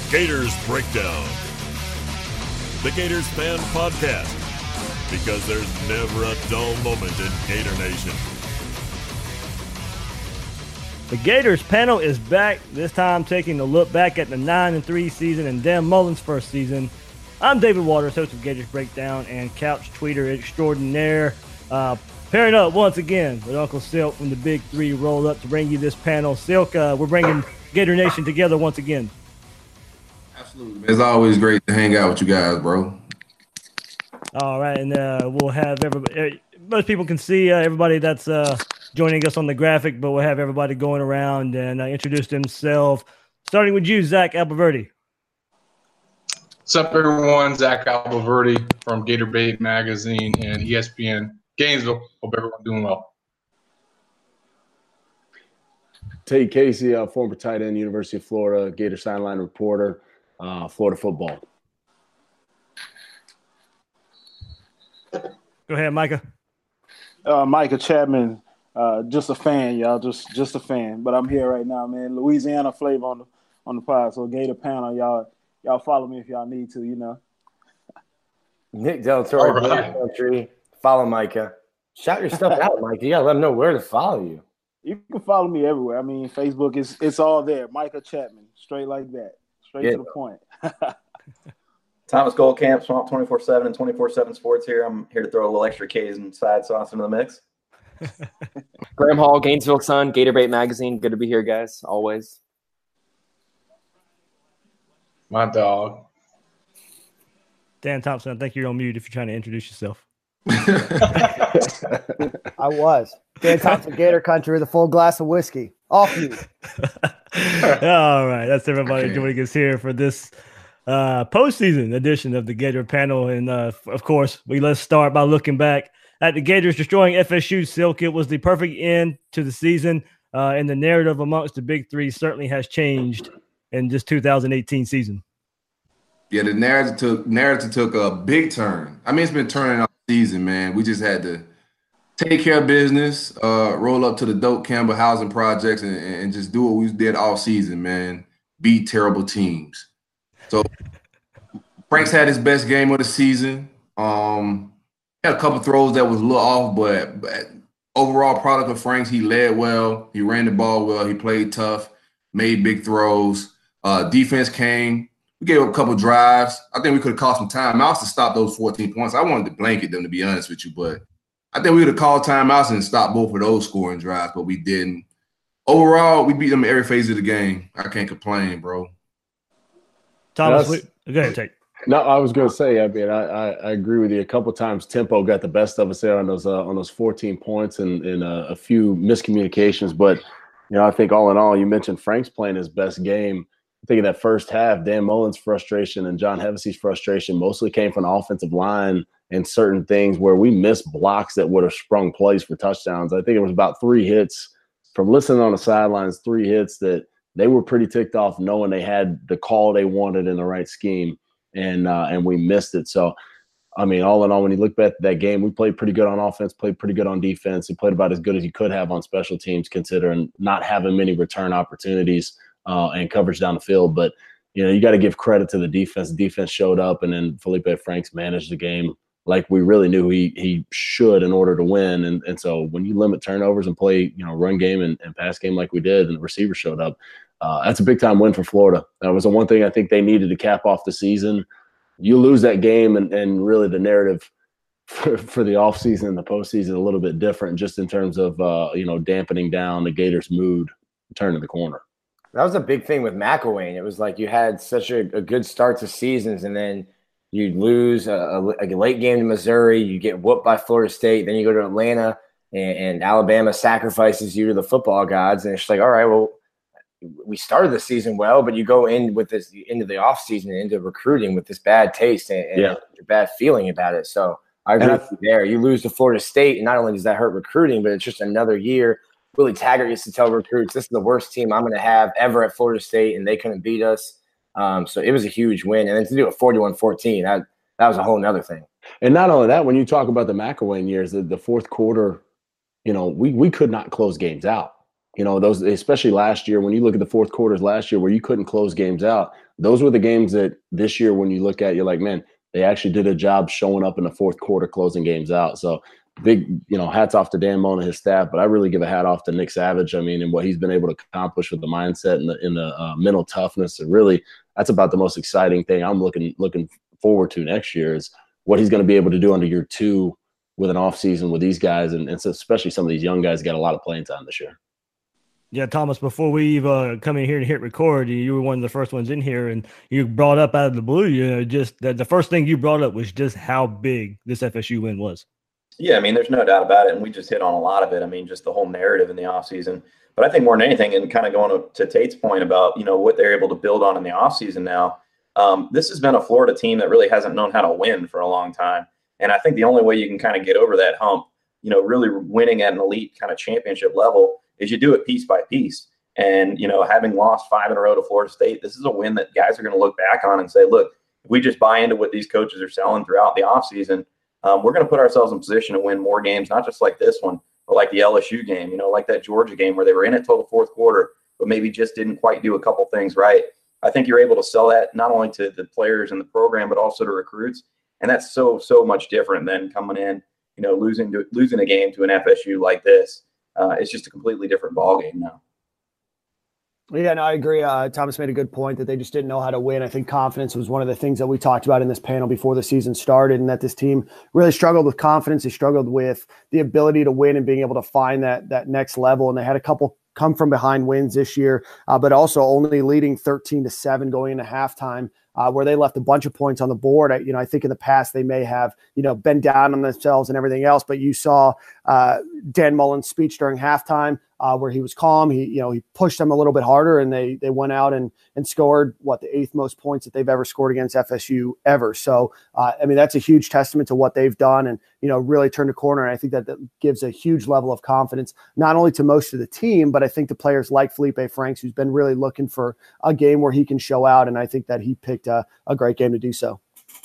Gators Breakdown, the Gators Fan Podcast, because there's never a dull moment in Gator Nation. The Gators panel is back, this time taking a look back at the 9-3 season and Dan Mullen's first season. I'm David Waters, host of Gators Breakdown and couch tweeter extraordinaire. Pairing up once again with Uncle Silk from the Big Three rolled up to bring you this panel. Silk, we're bringing Gator Nation together once again. Absolutely. It's always great to hang out with you guys, bro. All right, and we'll have everybody. Most people can see everybody that's joining us on the graphic, but we'll have everybody going around and introduce themselves. Starting with you, Zach Alberti. What's up, everyone? Zach Alberti from Gator Bait Magazine and ESPN Gainesville. Hope everyone's doing well. Tate Casey, former tight end, University of Florida, Gator sideline reporter, Florida football. Go ahead, Micah. Micah Chapman, just a fan, y'all. Just a fan. But I'm here right now, man. Louisiana flavor on the pod. So Gator panel, y'all follow me if y'all need to, you know. Nick Del Toro, right. Country. Follow Micah. Shout your stuff out, Micah. You gotta let them know where to follow you. You can follow me everywhere. I mean, Facebook it's all there. Micah Chapman, straight like that, straight to the point. Thomas Goldcamp, Swamp 24/7 and 24/7 Sports here. I'm here to throw a little extra K's and side sauce into the mix. Graham Hall, Gainesville Sun, Gator Bait Magazine. Good to be here, guys. Always. My dog. Dan Thompson, I think you're on mute if you're trying to introduce yourself. I was. Dan Thompson, Gator Country with a full glass of whiskey. Off you. All right. That's everybody joining us here for this postseason edition of the Gator panel. And, of course, let's start by looking back at the Gators destroying FSU. Silk, it was the perfect end to the season. And the narrative amongst the Big Three certainly has changed in this 2018 season. Yeah, the narrative took a big turn. I mean, it's been turning all season, man. We just had to take care of business, roll up to the Doak Campbell housing projects and just do what we did all season, man. Beat terrible teams. So Franks had his best game of the season. Had a couple throws that was a little off, but overall product of Franks, he led well. He ran the ball well. He played tough, made big throws. Defense came. We gave up a couple drives. I think we could have called some timeouts to stop those 14 points. I wanted to blanket them, to be honest with you, but I think we would have called timeouts and stopped both of those scoring drives, but we didn't. Overall, we beat them in every phase of the game. I can't complain, bro. Thomas, go ahead, Tate. No, I was going to say, I mean, I agree with you. A couple times tempo got the best of us there on those 14 points and a few miscommunications. But, you know, I think all in all, you mentioned Frank's playing his best game. I think in that first half, Dan Mullen's frustration and John Hevesey's frustration mostly came from the offensive line and certain things where we missed blocks that would have sprung plays for touchdowns. I think it was about 3 hits from listening on the sidelines, 3 hits that they were pretty ticked off knowing they had the call they wanted in the right scheme, and we missed it. So, I mean, all in all, when you look back at that game, we played pretty good on offense, played pretty good on defense. We played about as good as you could have on special teams considering not having many return opportunities and coverage down the field. But, you know, you got to give credit to the defense. The defense showed up, and then Felipe Franks managed the game like we really knew he should in order to win. And so when you limit turnovers and play, you know, run game and pass game like we did, and the receivers showed up, that's a big-time win for Florida. That was the one thing I think they needed to cap off the season. You lose that game, and really the narrative for the offseason and the postseason a little bit different just in terms of, you know, dampening down the Gators' mood, turning the corner. That was a big thing with McElwain. It was like you had such a good start to seasons, and then you lose a late game to Missouri. You get whooped by Florida State. Then you go to Atlanta, and Alabama sacrifices you to the football gods. And it's like, all right, well, we started the season well, but you go in with this into the offseason and into recruiting with this bad taste and a bad feeling about it. So I agree with you there. You lose to Florida State, and not only does that hurt recruiting, but it's just another year. Willie Taggart used to tell recruits, this is the worst team I'm going to have ever at Florida State, and they couldn't beat us. So it was a huge win. And then to do it 41-14, that was a whole nother thing. And not only that, when you talk about the McElwain years, the fourth quarter, you know, we could not close games out. You know, those, especially last year, when you look at the fourth quarters last year where you couldn't close games out, those were the games that this year, when you look at, you're like, man, they actually did a job showing up in the fourth quarter, closing games out. So big, you know, hats off to Dan Mullen and his staff, but I really give a hat off to Nick Savage. I mean, and what he's been able to accomplish with the mindset and the mental toughness. And really, that's about the most exciting thing I'm looking forward to next year is what he's going to be able to do under year 2 with an off season with these guys. And so especially some of these young guys got a lot of playing time this year. Yeah, Thomas, before we come in here to hit record, you were one of the first ones in here, and you brought up out of the blue, you know, just the first thing you brought up was just how big this FSU win was. Yeah, I mean, there's no doubt about it, and we just hit on a lot of it. I mean, just the whole narrative in the offseason. But I think more than anything, and kind of going to Tate's point about, you know, what they're able to build on in the offseason now, this has been a Florida team that really hasn't known how to win for a long time. And I think the only way you can kind of get over that hump, you know, really winning at an elite kind of championship level is you do it piece by piece. And, you know, having lost 5 in a row to Florida State, this is a win that guys are going to look back on and say, look, if we just buy into what these coaches are selling throughout the offseason, we're going to put ourselves in position to win more games, not just like this one, but like the LSU game, you know, like that Georgia game where they were in it till the fourth quarter, but maybe just didn't quite do a couple things right. I think you're able to sell that not only to the players in the program, but also to recruits. And that's so much different than coming in, you know, losing a game to an FSU like this. It's just a completely different ballgame now. Yeah, no, I agree. Thomas made a good point that they just didn't know how to win. I think confidence was one of the things that we talked about in this panel before the season started, and that this team really struggled with confidence. They struggled with the ability to win and being able to find that next level. And they had a couple come from behind wins this year, but also only leading 13-7 going into halftime, where they left a bunch of points on the board. I think in the past they may have, been down on themselves and everything else, but you saw Dan Mullen's speech during halftime where he was calm. He pushed them a little bit harder, and they went out and scored the 8th most points that they've ever scored against FSU ever. So, that's a huge testament to what they've done and, really turned a corner. And I think that gives a huge level of confidence, not only to most of the team, but I think to players like Felipe Franks, who's been really looking for a game where he can show out. And I think that he picked a great game to do so.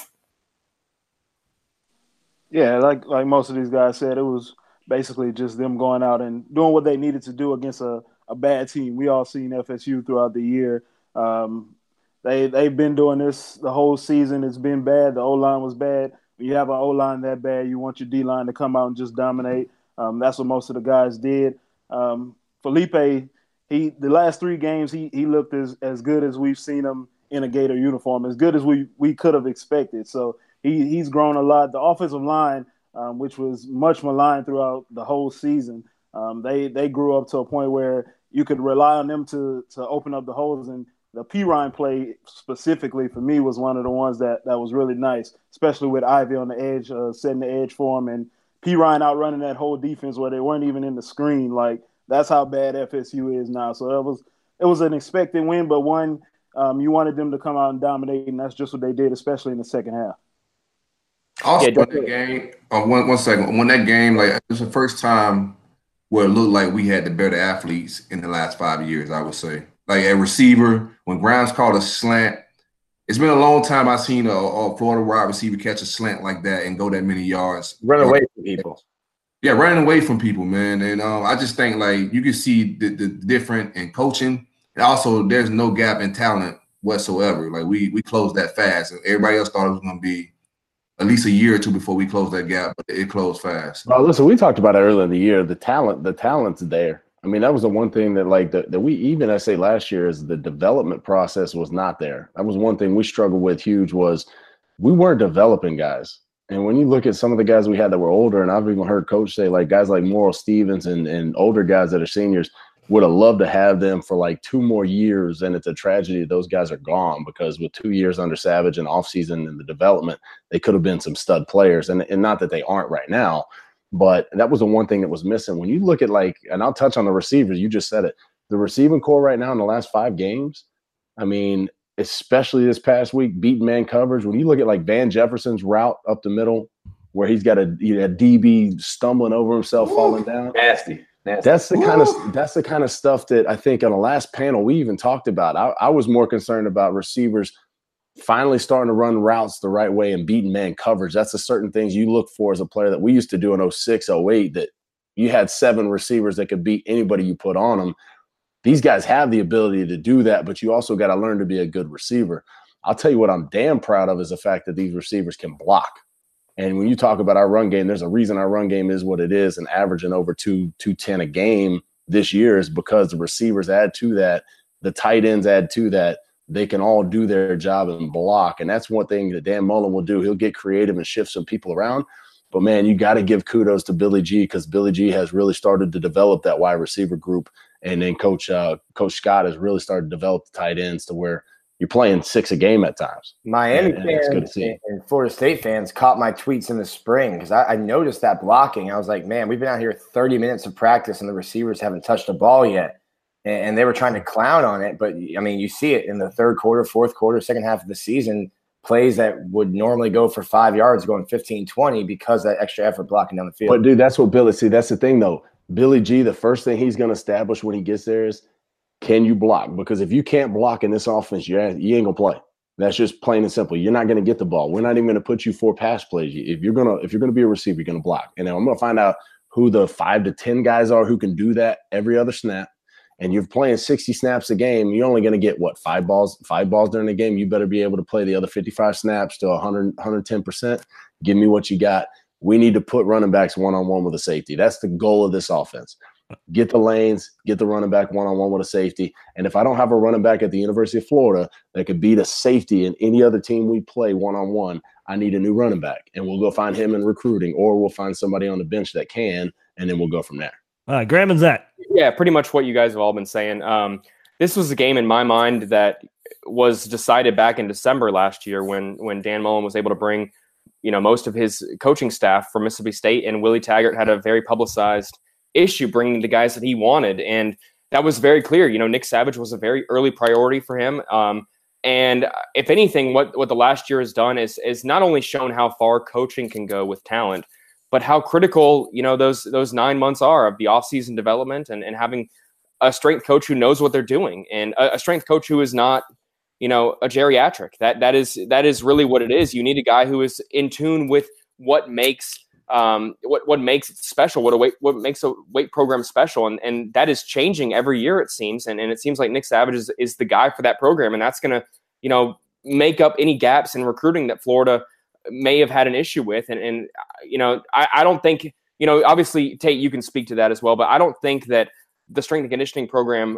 Yeah, like most of these guys said, it was basically just them going out and doing what they needed to do against a bad team. We all seen FSU throughout the year. They've been doing this the whole season. It's been bad. The O-line was bad. When you have an O-line that bad, you want your D-line to come out and just dominate. That's what most of the guys did. Felipe, the last 3 games, he looked as good as we've seen him in a Gator uniform, as good as we could have expected. So he's grown a lot. The offensive line, which was much maligned throughout the whole season, they grew up to a point where you could rely on them to open up the holes. And the Perine play specifically for me was one of the ones that was really nice, especially with Ivy on the edge, setting the edge for him, and Perine outrunning that whole defense where they weren't even in the screen. Like, that's how bad FSU is now. So it was an expected win, but one you wanted them to come out and dominate, and that's just what they did, especially in the second half. Also, when that game, one second. When that game, it was the first time where it looked like we had the better athletes in the last 5 years, I would say. Like a receiver, when Grimes called a slant, it's been a long time I've seen a Florida wide receiver catch a slant like that and go that many yards. Run away from people. Yeah, running away from people, man. And I just think, you can see the different in coaching. And also, there's no gap in talent whatsoever. Like, we closed that fast. Everybody else thought it was going to be at least a year or two before we closed that gap, but it closed fast. Well, listen, we talked about it earlier in the year. The talent's there. I mean, that was the one thing that that we even, I say last year, is the development process was not there. That was one thing we struggled with huge, was we weren't developing guys. And when you look at some of the guys we had that were older, and I've even heard coach say, guys like Morrill Stevens and older guys that are seniors, would have loved to have them for 2 more years. And it's a tragedy those guys are gone, because with 2 years under Savage and offseason and the development, they could have been some stud players. And not that they aren't right now, but that was the one thing that was missing. When you look at and I'll touch on the receivers, you just said it, the receiving core right now in the last 5 games, I mean, especially this past week, beating man coverage. When you look at Van Jefferson's route up the middle, where he's got a DB stumbling over himself, falling down. Nasty. That's the kind of stuff that I think on the last panel we even talked about. I was more concerned about receivers finally starting to run routes the right way and beating man coverage. That's the certain things you look for as a player that we used to do in 06, 08 that You had 7 receivers that could beat anybody you put on them. These guys have the ability to do that, but you also got to learn to be a good receiver. I'll tell you what I'm damn proud of is the fact that these receivers can block. And when you talk about our run game, there's a reason our run game is what it is and averaging over 210 a game this year is because the receivers add to that. The tight ends add to that. They can all do their job and block. And that's one thing that Dan Mullen will do. He'll get creative and shift some people around. But, man, you got to give kudos to Billy G because Billy G has really started to develop that wide receiver group. And then Coach Scott has really started to develop the tight ends to where you're playing 6 a game at times. Miami fans and Florida State fans caught my tweets in the spring because I noticed that blocking. I was like, man, we've been out here 30 minutes of practice and the receivers haven't touched the ball yet. And they were trying to clown on it. But, I mean, you see it in the third quarter, fourth quarter, second half of the season, plays that would normally go for 5 yards going 15, 20 because of that extra effort blocking down the field. But, dude, that's what Billy – see, that's the thing, though. Billy G, the first thing he's going to establish when he gets there is, can you block? Because if you can't block in this offense, you ain't going to play. That's just plain and simple. You're not going to get the ball. We're not even going to put you 4 pass plays. If you're going to be a receiver, you're going to block. And then I'm going to find out who the 5 to 10 guys are who can do that every other snap. And you're playing 60 snaps a game. You're only going to get, what, 5 balls during the game? You better be able to play the other 55 snaps to 110%. Give me what you got. We need to put running backs one-on-one with a safety. That's the goal of this offense. Get the lanes, get the running back one-on-one with a safety. And if I don't have a running back at the University of Florida that could beat a safety in any other team we play one-on-one, I need a new running back. And we'll go find him in recruiting, or we'll find somebody on the bench that can, and then we'll go from there. All right, Graham and Zach. Yeah, pretty much what you guys have all been saying. This was a game in my mind that was decided back in December last year when Dan Mullen was able to bring, most of his coaching staff from Mississippi State, and Willie Taggart had a very publicized issue bringing the guys that he wanted. And that was very clear. Nick Savage was a very early priority for him. And if anything, what the last year has done is not only shown how far coaching can go with talent, but how critical, those 9 months are of the offseason development and having a strength coach who knows what they're doing, and a strength coach who is not, a geriatric. That is really what it is. You need a guy who is in tune with what makes what makes it special, what makes a weight program special, and that is changing every year, it seems. And it seems like Nick Savage is the guy for that program, and that's going to, make up any gaps in recruiting that Florida may have had an issue with. And I don't think, obviously, Tate, you can speak to that as well, but I don't think that the strength and conditioning program,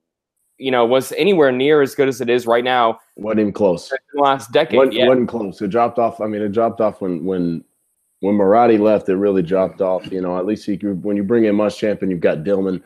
was anywhere near as good as it is right now. Wasn't even close. In the last decade. Wasn't close. It dropped off. I mean, it dropped off when Marotti left, it really dropped off. At least when you bring in Muschamp and you've got Dillman,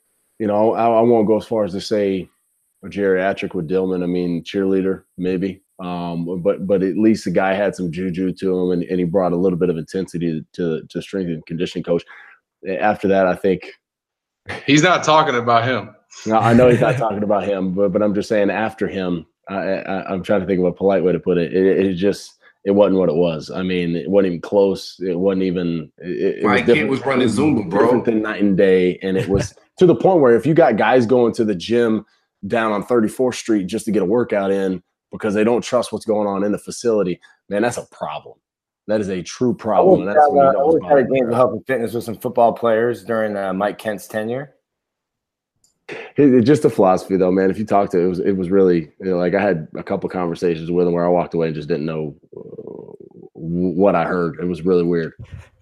I won't go as far as to say a geriatric with Dillman. I mean, cheerleader, maybe. But at least the guy had some juju to him, and he brought a little bit of intensity to strength and conditioning coach. After that, I think he's not talking about him. No, I know he's not talking about him, but I'm just saying after him, I'm trying to think of a polite way to put it. It wasn't what it was. I mean, it wasn't even close. It wasn't even. Mike Kent was running Zumba, bro. Different than night and day, and it was to the point where if you got guys going to the gym down on 34th Street just to get a workout in because they don't trust what's going on in the facility, man, that's a problem. That is a true problem. I always had a game of health and fitness with some football players during Mike Kent's tenure. It's just a philosophy, though, man. If you talk to it was really like I had a couple conversations with him where I walked away and just didn't know what I heard. It was really weird.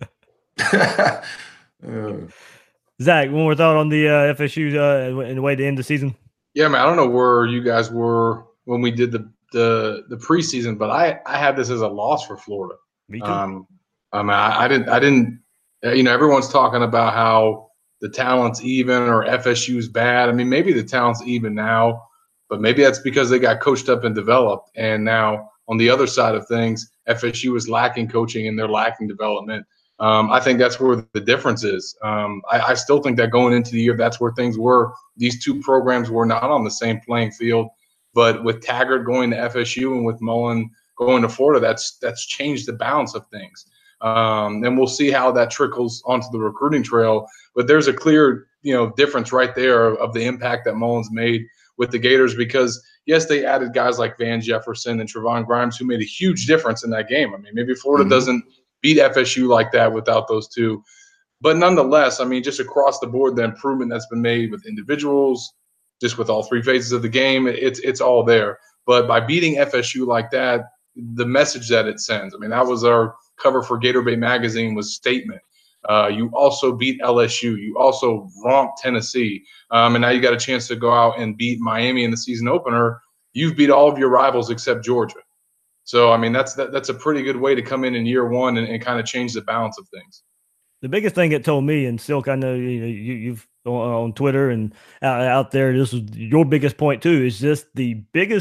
Zach, one more thought on the FSU and the way to end the season? Yeah, man. I don't know where you guys were when we did the preseason, but I had this as a loss for Florida. Me too. I didn't. Everyone's talking about how the talent's even or FSU's bad. I mean, maybe the talent's even now, but maybe that's because they got coached up and developed. And now on the other side of things, FSU is lacking coaching and they're lacking development. I think that's where the difference is. I still think that going into the year, that's where things were. These two programs were not on the same playing field. But with Taggart going to FSU and with Mullen going to Florida, that's changed the balance of things. And we'll see how that trickles onto the recruiting trail. But there's a clear, difference right there of the impact that Mullen's made with the Gators because, yes, they added guys like Van Jefferson and Trevon Grimes who made a huge difference in that game. I mean, maybe Florida doesn't beat FSU like that without those two. But nonetheless, I mean, just across the board, the improvement that's been made with individuals, just with all three phases of the game, it's all there. But by beating FSU like that, the message that it sends, I mean, that was our cover for Gator Bay Magazine was statement. You also beat LSU. You also romped Tennessee. And now you got a chance to go out and beat Miami in the season opener. You've beat all of your rivals except Georgia. So, I mean, that's a pretty good way to come in year one and kind of change the balance of things. The biggest thing it told me, and Silk, I know you've on Twitter and out there, this was your biggest point too, is just the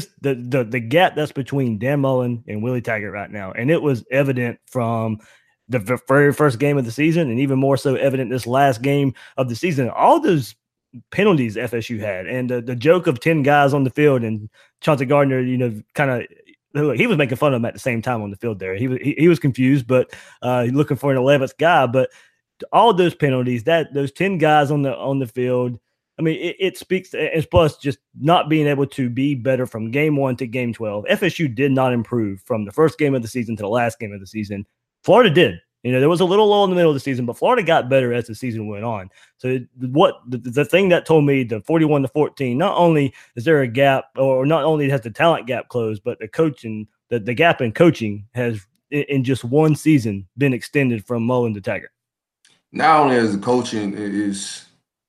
gap that's between Dan Mullen and Willie Taggart right now. And it was evident from the very first game of the season, and even more so evident this last game of the season. All those penalties FSU had, and the joke of 10 guys on the field, and Chauncey Gardner, kind of, he was making fun of him at the same time on the field there. He was confused, but looking for an 11th guy. But all those penalties, those 10 guys on the field, I mean, it speaks to, and plus just not being able to be better from game 1 to game 12. FSU did not improve from the first game of the season to the last game of the season. Florida did. There was a little lull in the middle of the season, but Florida got better as the season went on. So the thing that told me, the 41-14, not only is there a gap, or not only has the talent gap closed, but the coaching, the gap in coaching has in just one season been extended from Mullen to Taggart. Not only is the coaching is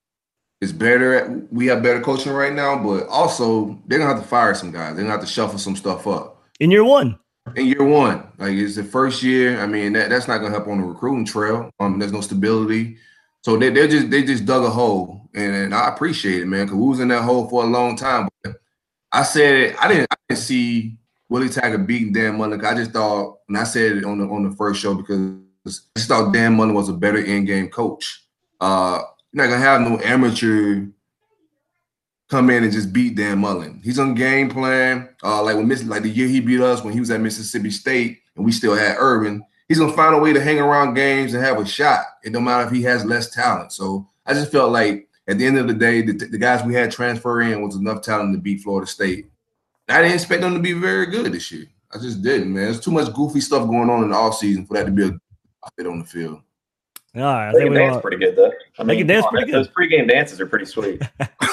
better, we have better coaching right now, but also they're gonna have to fire some guys. They're gonna have to shuffle some stuff up. In year one. In year one, like it's the first year. I mean, that's not gonna help on the recruiting trail. There's no stability, so they just dug a hole, and I appreciate it, man, because we was in that hole for a long time. But I said I didn't see Willie Taggart beating Dan Mullen. I just thought, and I said it on the first show, because I just thought Dan Mullen was a better in-game coach. You're not gonna have no amateur come in and just beat Dan Mullen. He's on game plan. Like the year he beat us when he was at Mississippi State and we still had Urban. He's gonna find a way to hang around games and have a shot. It don't matter if he has less talent. So I just felt like at the end of the day, the guys we had transfer in was enough talent to beat Florida State. I didn't expect them to be very good this year. I just didn't, man. There's too much goofy stuff going on in the offseason for that to be a fit on the field. All right, they can dance pretty good, though. I mean, those pregame dances are pretty sweet.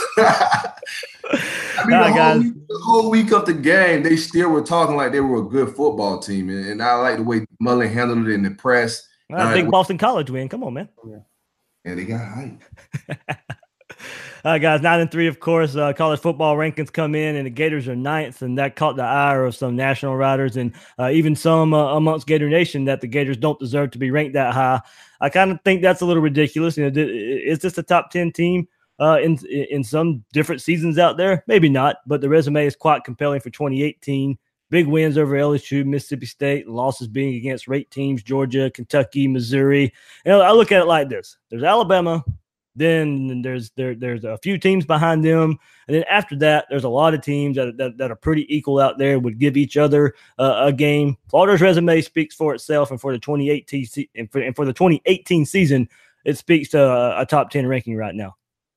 The whole week of the game, they still were talking like they were a good football team, and I like the way Mullen handled it in the press. Big Boston College win. Come on, man. Yeah, they got hype. All right, guys, 9-3, of course. College football rankings come in, and the Gators are 9th, and that caught the ire of some national writers and even some amongst Gator Nation that the Gators don't deserve to be ranked that high. I kind of think that's a little ridiculous. Is this a top 10 team in some different seasons out there? Maybe not, but the resume is quite compelling for 2018. Big wins over LSU, Mississippi State, losses being against ranked teams, Georgia, Kentucky, Missouri. I look at it like this. There's Alabama. Then there's a few teams behind them, and then after that, there's a lot of teams that are pretty equal out there, would give each other a game. Florida's resume speaks for itself, and for the 2018 season, it speaks to a top 10 ranking right now.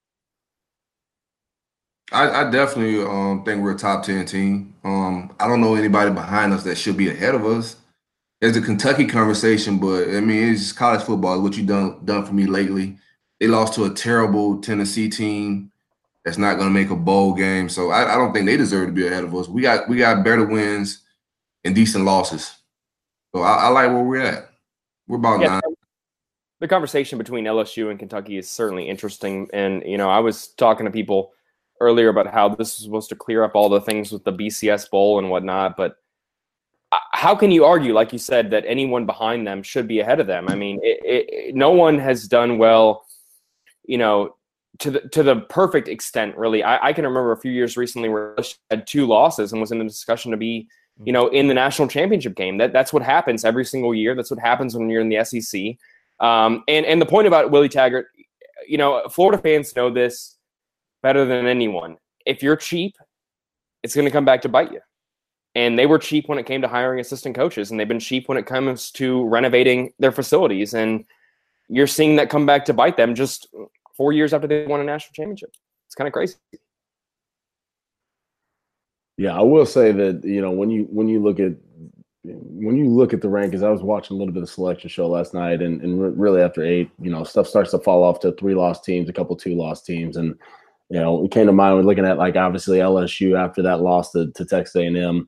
I definitely think we're a top 10 team. I don't know anybody behind us that should be ahead of us. There's a Kentucky conversation, but I mean, it's just college football. What you done for me lately. They lost to a terrible Tennessee team that's not going to make a bowl game. So I don't think they deserve to be ahead of us. We got better wins and decent losses. So I like where we're at. We're about 9. The conversation between LSU and Kentucky is certainly interesting. And, I was talking to people earlier about how this is supposed to clear up all the things with the BCS Bowl and whatnot. But how can you argue, like you said, that anyone behind them should be ahead of them? I mean, no one has done well, to the perfect extent, really. I can remember a few years recently where LSU had 2 losses and was in the discussion to be, in the national championship game. That's what happens every single year. That's what happens when you're in the SEC. And the point about Willie Taggart, Florida fans know this better than anyone. If you're cheap, it's going to come back to bite you. And they were cheap when it came to hiring assistant coaches, and they've been cheap when it comes to renovating their facilities. And you're seeing that come back to bite them just 4 years after they won a national championship. It's kind of crazy. Yeah, I will say that, when you look at when you look at the rankings, I was watching a little bit of the selection show last night, and really after 8, stuff starts to fall off to 3-loss teams, a couple 2-loss teams, and it came to mind. We're looking at like obviously LSU after that loss to Texas A&M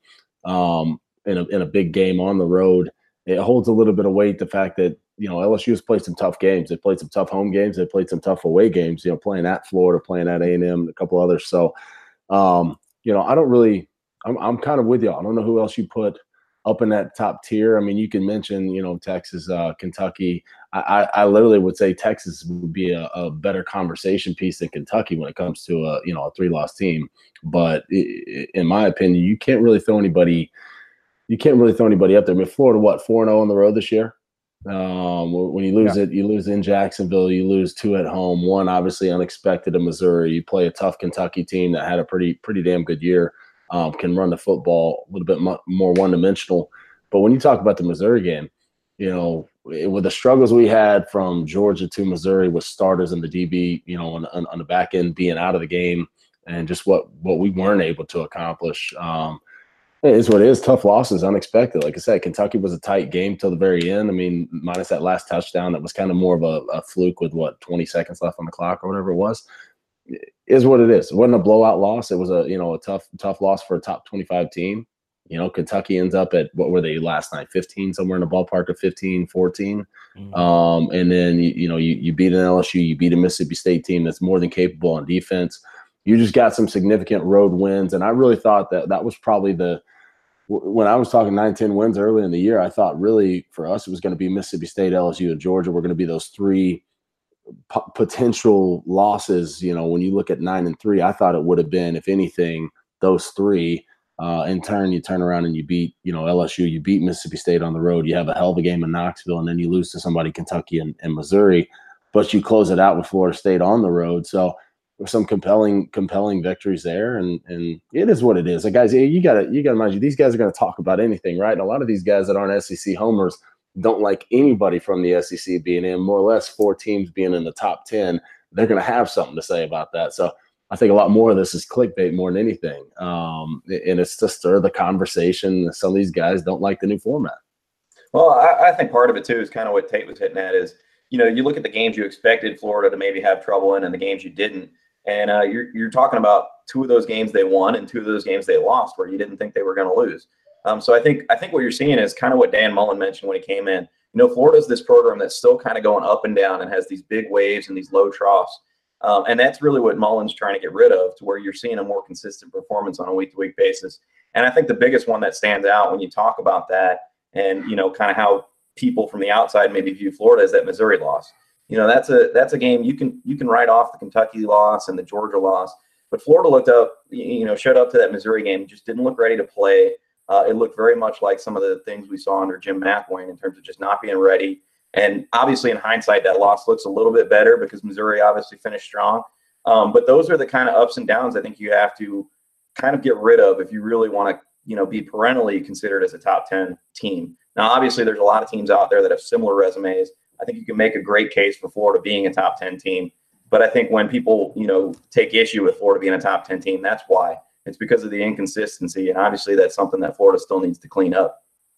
in a big game on the road. It holds a little bit of weight, the fact that LSU has played some tough games. They played some tough home games. They played some tough away games. Playing at Florida, playing at A&M, a couple others. So, I don't really. I'm kind of with you. I don't know who else you put up in that top tier. I mean, you can mention, Texas, Kentucky. I literally would say Texas would be a better conversation piece than Kentucky when it comes to a 3-loss team. But in my opinion, you can't really throw anybody. You can't really throw anybody up there. I mean, Florida, 4-0 on the road this year? When you lose you lose in Jacksonville, you lose 2 at home, 1 obviously unexpected in Missouri. You play a tough Kentucky team that had a pretty damn good year. Can run the football a little bit more one-dimensional. But when you talk about the Missouri game, with the struggles we had from Georgia to Missouri with starters in the DB, on the back end being out of the game, and just what we weren't able to accomplish, it is what it is. Tough losses, unexpected. Like I said, Kentucky was a tight game till the very end. I mean, minus that last touchdown, that was kind of more of a fluke with 20 seconds left on the clock or whatever it was. Is what it is. It wasn't a blowout loss. It was a tough loss for a top 25 team. Kentucky ends up at, what were they last night? 15, somewhere in the ballpark of 15, 14. Mm-hmm. And then you beat an LSU, you beat a Mississippi State team that's more than capable on defense. You just got some significant road wins, and I really thought that was probably when I was talking 9-10 wins early in the year, I thought really for us it was going to be Mississippi State, LSU, and Georgia. We're going to be those 3 potential losses. When you look at 9-3, I thought it would have been, if anything, those 3. In turn, you turn around and you beat LSU, you beat Mississippi State on the road. You have a hell of a game in Knoxville, and then you lose to somebody Kentucky and Missouri, but you close it out with Florida State on the road. So there's some compelling victories there, and it is what it is. Like, guys, you gotta mind you, these guys are gonna talk about anything, right? And a lot of these guys that aren't SEC homers don't like anybody from the SEC being in, more or less 4 teams being in the top 10. They're going to have something to say about that. So I think a lot more of this is clickbait more than anything. And it's to stir the conversation. Some of these guys don't like the new format. Well, I think part of it too is kind of what Tate was hitting at is, you look at the games you expected Florida to maybe have trouble in and the games you didn't. And you're talking about 2 of those games they won and 2 of those games they lost where you didn't think they were going to lose. So I think what you're seeing is kind of what Dan Mullen mentioned when he came in. Florida's this program that's still kind of going up and down and has these big waves and these low troughs. And that's really what Mullen's trying to get rid of, to where you're seeing a more consistent performance on a week-to-week basis. And I think the biggest one that stands out when you talk about that and, kind of how people from the outside maybe view Florida is that Missouri loss. That's a game you can write off the Kentucky loss and the Georgia loss. But Florida looked up, showed up to that Missouri game, just didn't look ready to play. It looked very much like some of the things we saw under Jim McElwain in terms of just not being ready. And obviously, in hindsight, that loss looks a little bit better because Missouri obviously finished strong. But those are the kind of ups and downs I think you have to kind of get rid of if you really want to, be perennially considered as a top 10 team. Now, obviously, there's a lot of teams out there that have similar resumes. I think you can make a great case for Florida being a top 10 team. But I think when people, take issue with Florida being a top 10 team, that's why. It's because of the inconsistency, and obviously that's something that Florida still needs to clean up.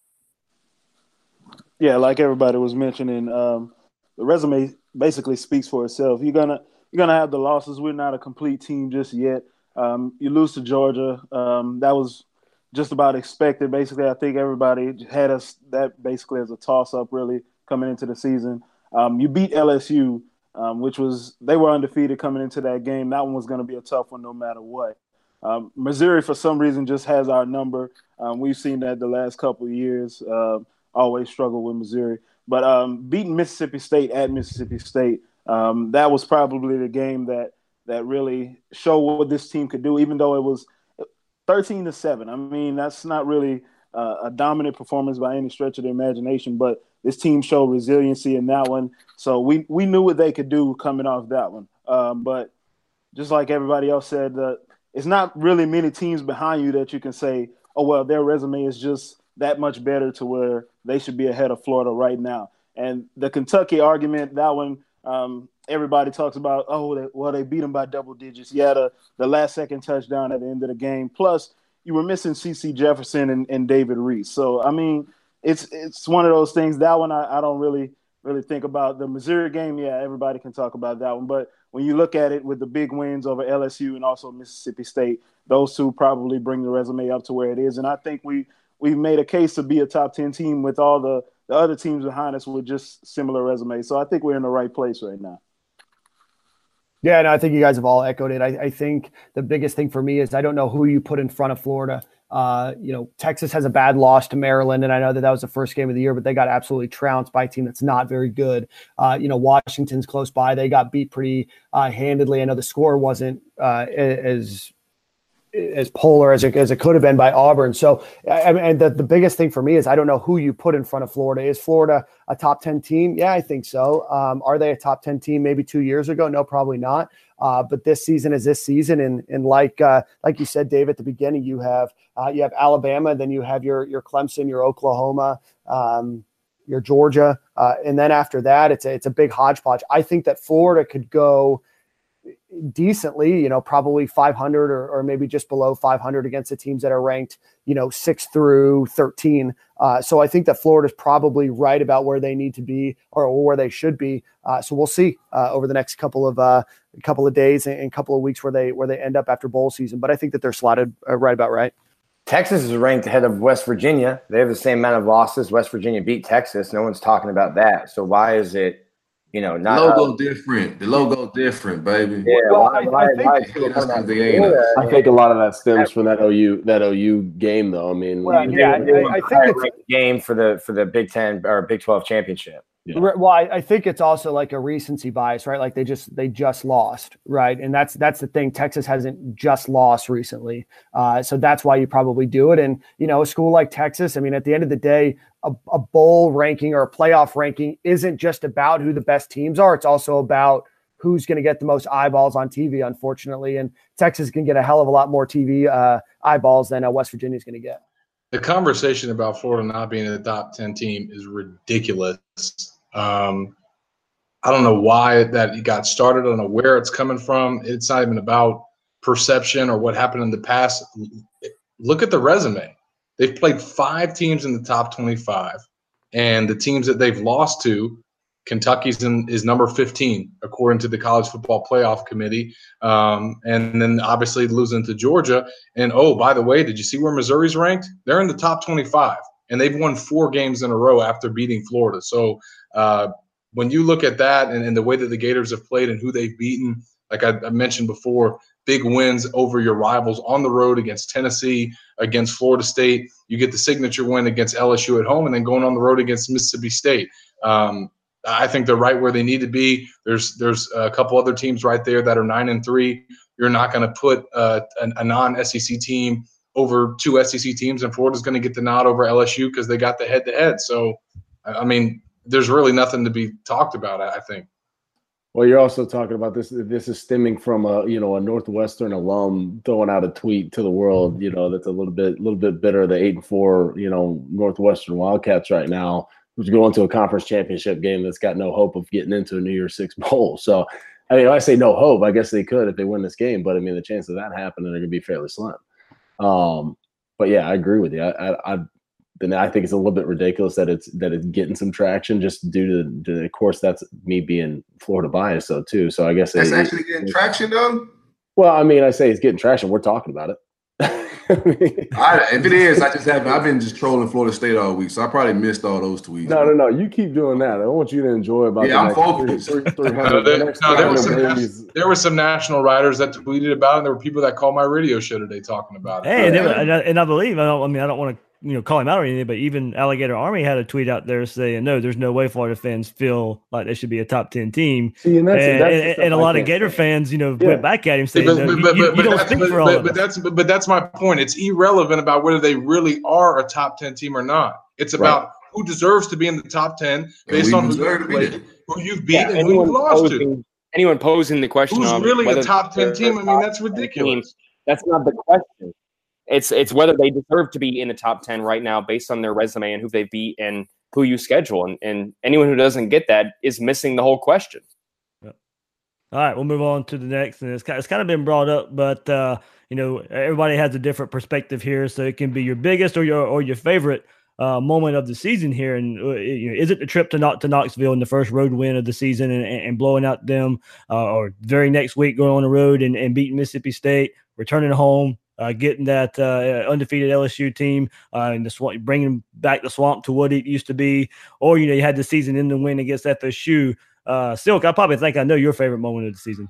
Yeah, like everybody was mentioning, the resume basically speaks for itself. You're gonna have the losses. We're not a complete team just yet. You lose to Georgia. That was just about expected. Basically, I think everybody had us that basically as a toss-up really coming into the season. You beat LSU, they were undefeated coming into that game. That one was going to be a tough one no matter what. Missouri, for some reason, just has our number. We've seen that the last couple of years. Always struggle with Missouri. But beating Mississippi State at Mississippi State, that was probably the game that really showed what this team could do, even though it was 13-7. I mean, that's not really a dominant performance by any stretch of the imagination, but this team showed resiliency in that one. So we knew what they could do coming off that one. But just like everybody else said, it's not really many teams behind you that you can say, oh, well, their resume is just that much better to where they should be ahead of Florida right now. And the Kentucky argument, that one, everybody talks about, they beat them by double digits. Yeah, the last second touchdown at the end of the game. Plus, you were missing C.C. Jefferson and David Reese. So I mean, it's one of those things. That one I don't really think about. The Missouri game, yeah, everybody can talk about that one. But when you look at it with the big wins over LSU and also Mississippi State, those two probably bring the resume up to where it is. And I think we've made a case to be a top 10 team with all the other teams behind us with just similar resumes. So I think we're in the right place right now. Yeah, and I think you guys have all echoed it. I think the biggest thing for me is I don't know who you put in front of Florida. Texas has a bad loss to Maryland, and I know that was the first game of the year, but they got absolutely trounced by a team that's not very good. Washington's close by. They got beat pretty handedly. I know the score wasn't as polar as it could have been by Auburn. So, I mean, the biggest thing for me is I don't know who you put in front of Florida. Is Florida a top 10 team? Yeah, I think so. Are they a top 10 team maybe 2 years ago? No, probably not. But this season is this season. And like you said, Dave, at the beginning, you have Alabama, then you have your Clemson, your Oklahoma, your Georgia. And then after that, it's a big hodgepodge. I think that Florida could go decently, probably 500 or maybe just below 500 against the teams that are ranked, 6 through 13. So I think that Florida's probably right about where they need to be or where they should be. So we'll see over the next couple of days and couple of weeks where they end up after bowl season. But I think that they're slotted right about right. Texas is ranked ahead of West Virginia. They have the same amount of losses. West Virginia beat Texas. No one's talking about that. So why is it, not logo different? The logo different, baby. Yeah, well, I think a lot of that stems from that OU game, though. I mean, I think it's a game for the Big 10 or Big 12 championship. Yeah. Well, I think it's also like a recency bias, right? Like they just lost, right? And that's the thing. Texas hasn't just lost recently, so that's why you probably do it. And a school like Texas, I mean, at the end of the day, a bowl ranking or a playoff ranking isn't just about who the best teams are. It's also about who's going to get the most eyeballs on TV, unfortunately. And Texas can get a hell of a lot more TV eyeballs than West Virginia is going to get. The conversation about Florida not being in the top 10 team is ridiculous. I don't know why that got started. I don't know where it's coming from. It's not even about perception or what happened in the past. Look at the resume. They've played 5 teams in the top 25, and the teams that they've lost to, Kentucky's is number 15 according to the College Football Playoff Committee, and then obviously losing to Georgia. And by the way, did you see where Missouri's ranked? They're in the top 25, and they've won 4 games in a row after beating Florida. So when you look at that and the way that the Gators have played and who they've beaten, like I mentioned before, big wins over your rivals on the road against Tennessee, against Florida State. You get the signature win against LSU at home, and then going on the road against Mississippi State. I think they're right where they need to be. There's a couple other teams right there that are 9-3. You're not going to put a non-SEC team over 2 SEC teams, and Florida's going to get the nod over LSU because they got the head-to-head. So, I mean, there's really nothing to be talked about, I think. Well, you're also talking about this. This is stemming from a Northwestern alum throwing out a tweet to the world. That's a little bit bitter. The 8-4, Northwestern Wildcats right now, who's going to a conference championship game that's got no hope of getting into a New Year's Six bowl. So, I mean, I say no hope. I guess they could if they win this game, but I mean, the chance of that happening are going to be fairly slim. But yeah, I agree with you. I think it's a little bit ridiculous that it's getting some traction just due to of course, that's me being Florida biased though too. So I guess it's actually getting traction though. Well, I mean, I say it's getting traction. We're talking about it. If it is, I've been just trolling Florida State all week, so I probably missed all those tweets. No. You keep doing that. I want you to enjoy about. Yeah, I'm focused. There were some national writers that tweeted about it, and there were people that called my radio show today talking about it. Hey, and I believe I don't want to call him out or anything, but even Alligator Army had a tweet out there saying, no, there's no way Florida fans feel like they should be a top 10 team. See, and a lot of Gator fans, went back at him saying, you don't speak for all of us. But that's my point. It's irrelevant about whether they really are a top 10 team or not. It's about who deserves to be in the top 10 based on who you've beat and who you've lost to. Anyone posing the question who's on really a top 10 team, I mean, that's ridiculous. That's not the question. It's whether they deserve to be in the top 10 right now based on their resume and who they beat and who you schedule. And anyone who doesn't get that is missing the whole question. All right, we'll move on to the next, and it's kind of been brought up, but everybody has a different perspective here, so it can be your biggest or your favorite moment of the season here. And is it the trip to Knoxville in the first road win of the season and blowing out them, or very next week going on the road and beating Mississippi State, returning home, getting that undefeated LSU team and the Swamp, bringing back the Swamp to what it used to be, or you had the season-ending win against FSU. Silk, I probably think I know your favorite moment of the season.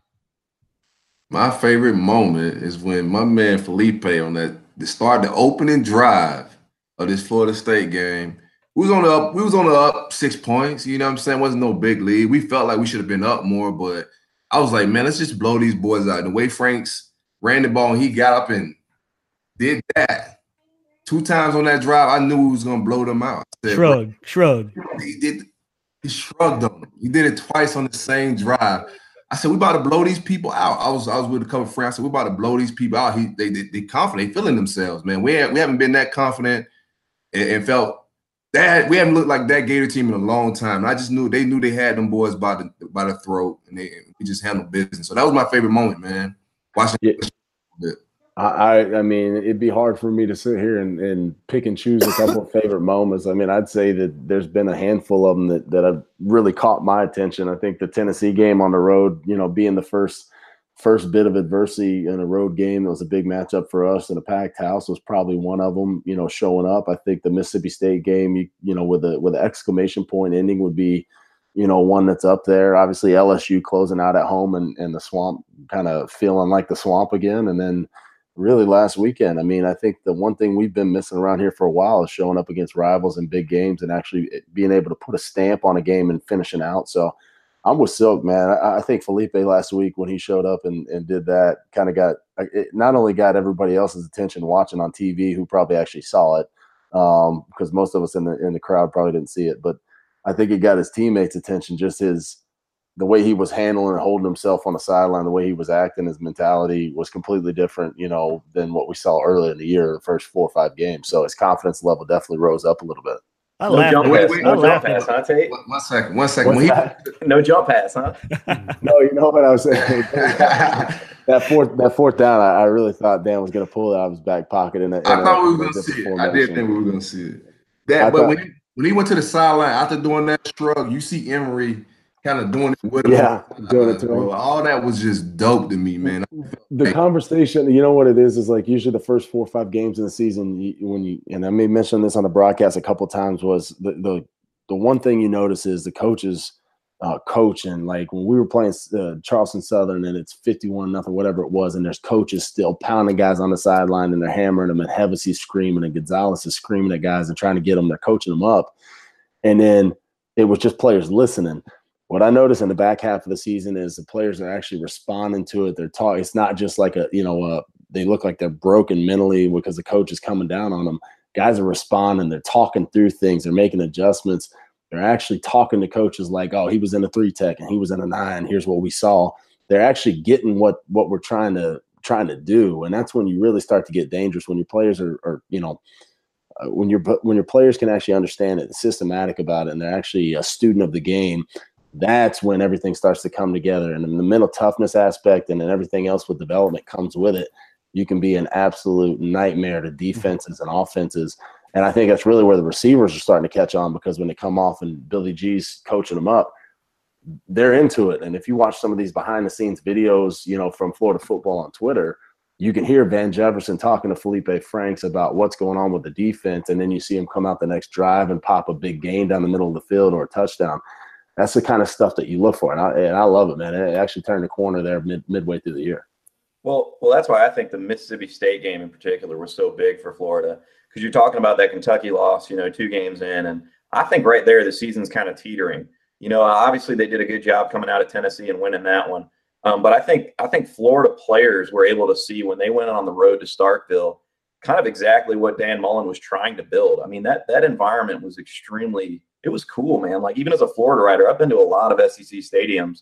My favorite moment is when my man Felipe on the opening drive of this Florida State game. We was on the up 6 points. You know what I'm saying? Wasn't no big lead. We felt like we should have been up more, but I was like, man, let's just blow these boys out. And the way Franks ran the ball and he got up and did that 2 times on that drive, I knew we was gonna blow them out. I said, Shrug. He shrugged on them. He did it twice on the same drive. I said, we about to blow these people out. I was with a couple of friends. I said, we're about to blow these people out. They confident, they feeling themselves, man. We haven't been that confident and felt that we haven't looked like that Gator team in a long time. And I just knew they had them boys by the throat, and we just handled business. So that was my favorite moment, man. Watching it. I mean, it'd be hard for me to sit here and pick and choose a couple of favorite moments. I mean, I'd say that there's been a handful of them that have really caught my attention. I think the Tennessee game on the road, being the first bit of adversity in a road game, that was a big matchup for us in a packed house, was probably one of them, showing up. I think the Mississippi State game, with the exclamation point ending would be, one that's up there. Obviously LSU closing out at home and the Swamp kind of feeling like the Swamp again. And then really last weekend, I mean, I think the one thing we've been missing around here for a while is showing up against rivals in big games and actually being able to put a stamp on a game and finishing out. So I'm with Silk, man. I think Felipe last week when he showed up and did that kind of not only got everybody else's attention watching on TV who probably actually saw it, because most of us in the crowd probably didn't see it, but I think it got his teammates' attention, just the way he was handling and holding himself on the sideline, the way he was acting, his mentality was completely different, than what we saw earlier in the year, the first 4 or 5 games. So his confidence level definitely rose up a little bit. No jump pass, huh, Tate? One second. No jump pass, huh? No, you know what I was saying? that fourth down, I really thought Dan was going to pull it out of his back pocket. I thought we were going to see it. I did think we were going to see it. When he went to the sideline after doing that shrug, you see Emory kind of doing it with him. Yeah, doing it to him. All that was just dope to me, man. The conversation, you know what it is like usually the first 4 or 5 games in the season, and I may mention this on the broadcast a couple of times, was the one thing you notice is the coaches coach. And like when we were playing Charleston Southern and it's 51-0, whatever it was, and there's coaches still pounding guys on the sideline and they're hammering them, and Hevesy's screaming and Gonzalez is screaming at guys and trying to get them, they're coaching them up. And then it was just players listening. What I noticed in the back half of the season is the players are actually responding to it. They're talking. It's not just like they look like they're broken mentally because the coach is coming down on them. Guys are responding. They're talking through things. They're making adjustments. They're actually talking to coaches like, oh, he was in a 3-tech and he was in a 9. Here's what we saw. They're actually getting what we're trying to do. And that's when you really start to get dangerous, when your players are when your players can actually understand it, systematic about it, and they're actually a student of the game. That's when everything starts to come together. And in the mental toughness aspect and then everything else with development comes with it, you can be an absolute nightmare to defenses and offenses. And I think that's really where the receivers are starting to catch on, because when they come off and Billy G's coaching them up, they're into it. And if you watch some of these behind-the-scenes videos, from Florida football on Twitter, you can hear Van Jefferson talking to Felipe Franks about what's going on with the defense, and then you see him come out the next drive and pop a big gain down the middle of the field or a touchdown. That's the kind of stuff that you look for, and I love it, man. It actually turned the corner there midway through the year. Well, that's why I think the Mississippi State game in particular was so big for Florida, because you're talking about that Kentucky loss, 2 games in, and I think right there the season's kind of teetering. Obviously they did a good job coming out of Tennessee and winning that one, but I think Florida players were able to see when they went on the road to Starkville kind of exactly what Dan Mullen was trying to build. I mean, that environment was it was cool, man. Like, even as a Florida writer, I've been to a lot of SEC stadiums,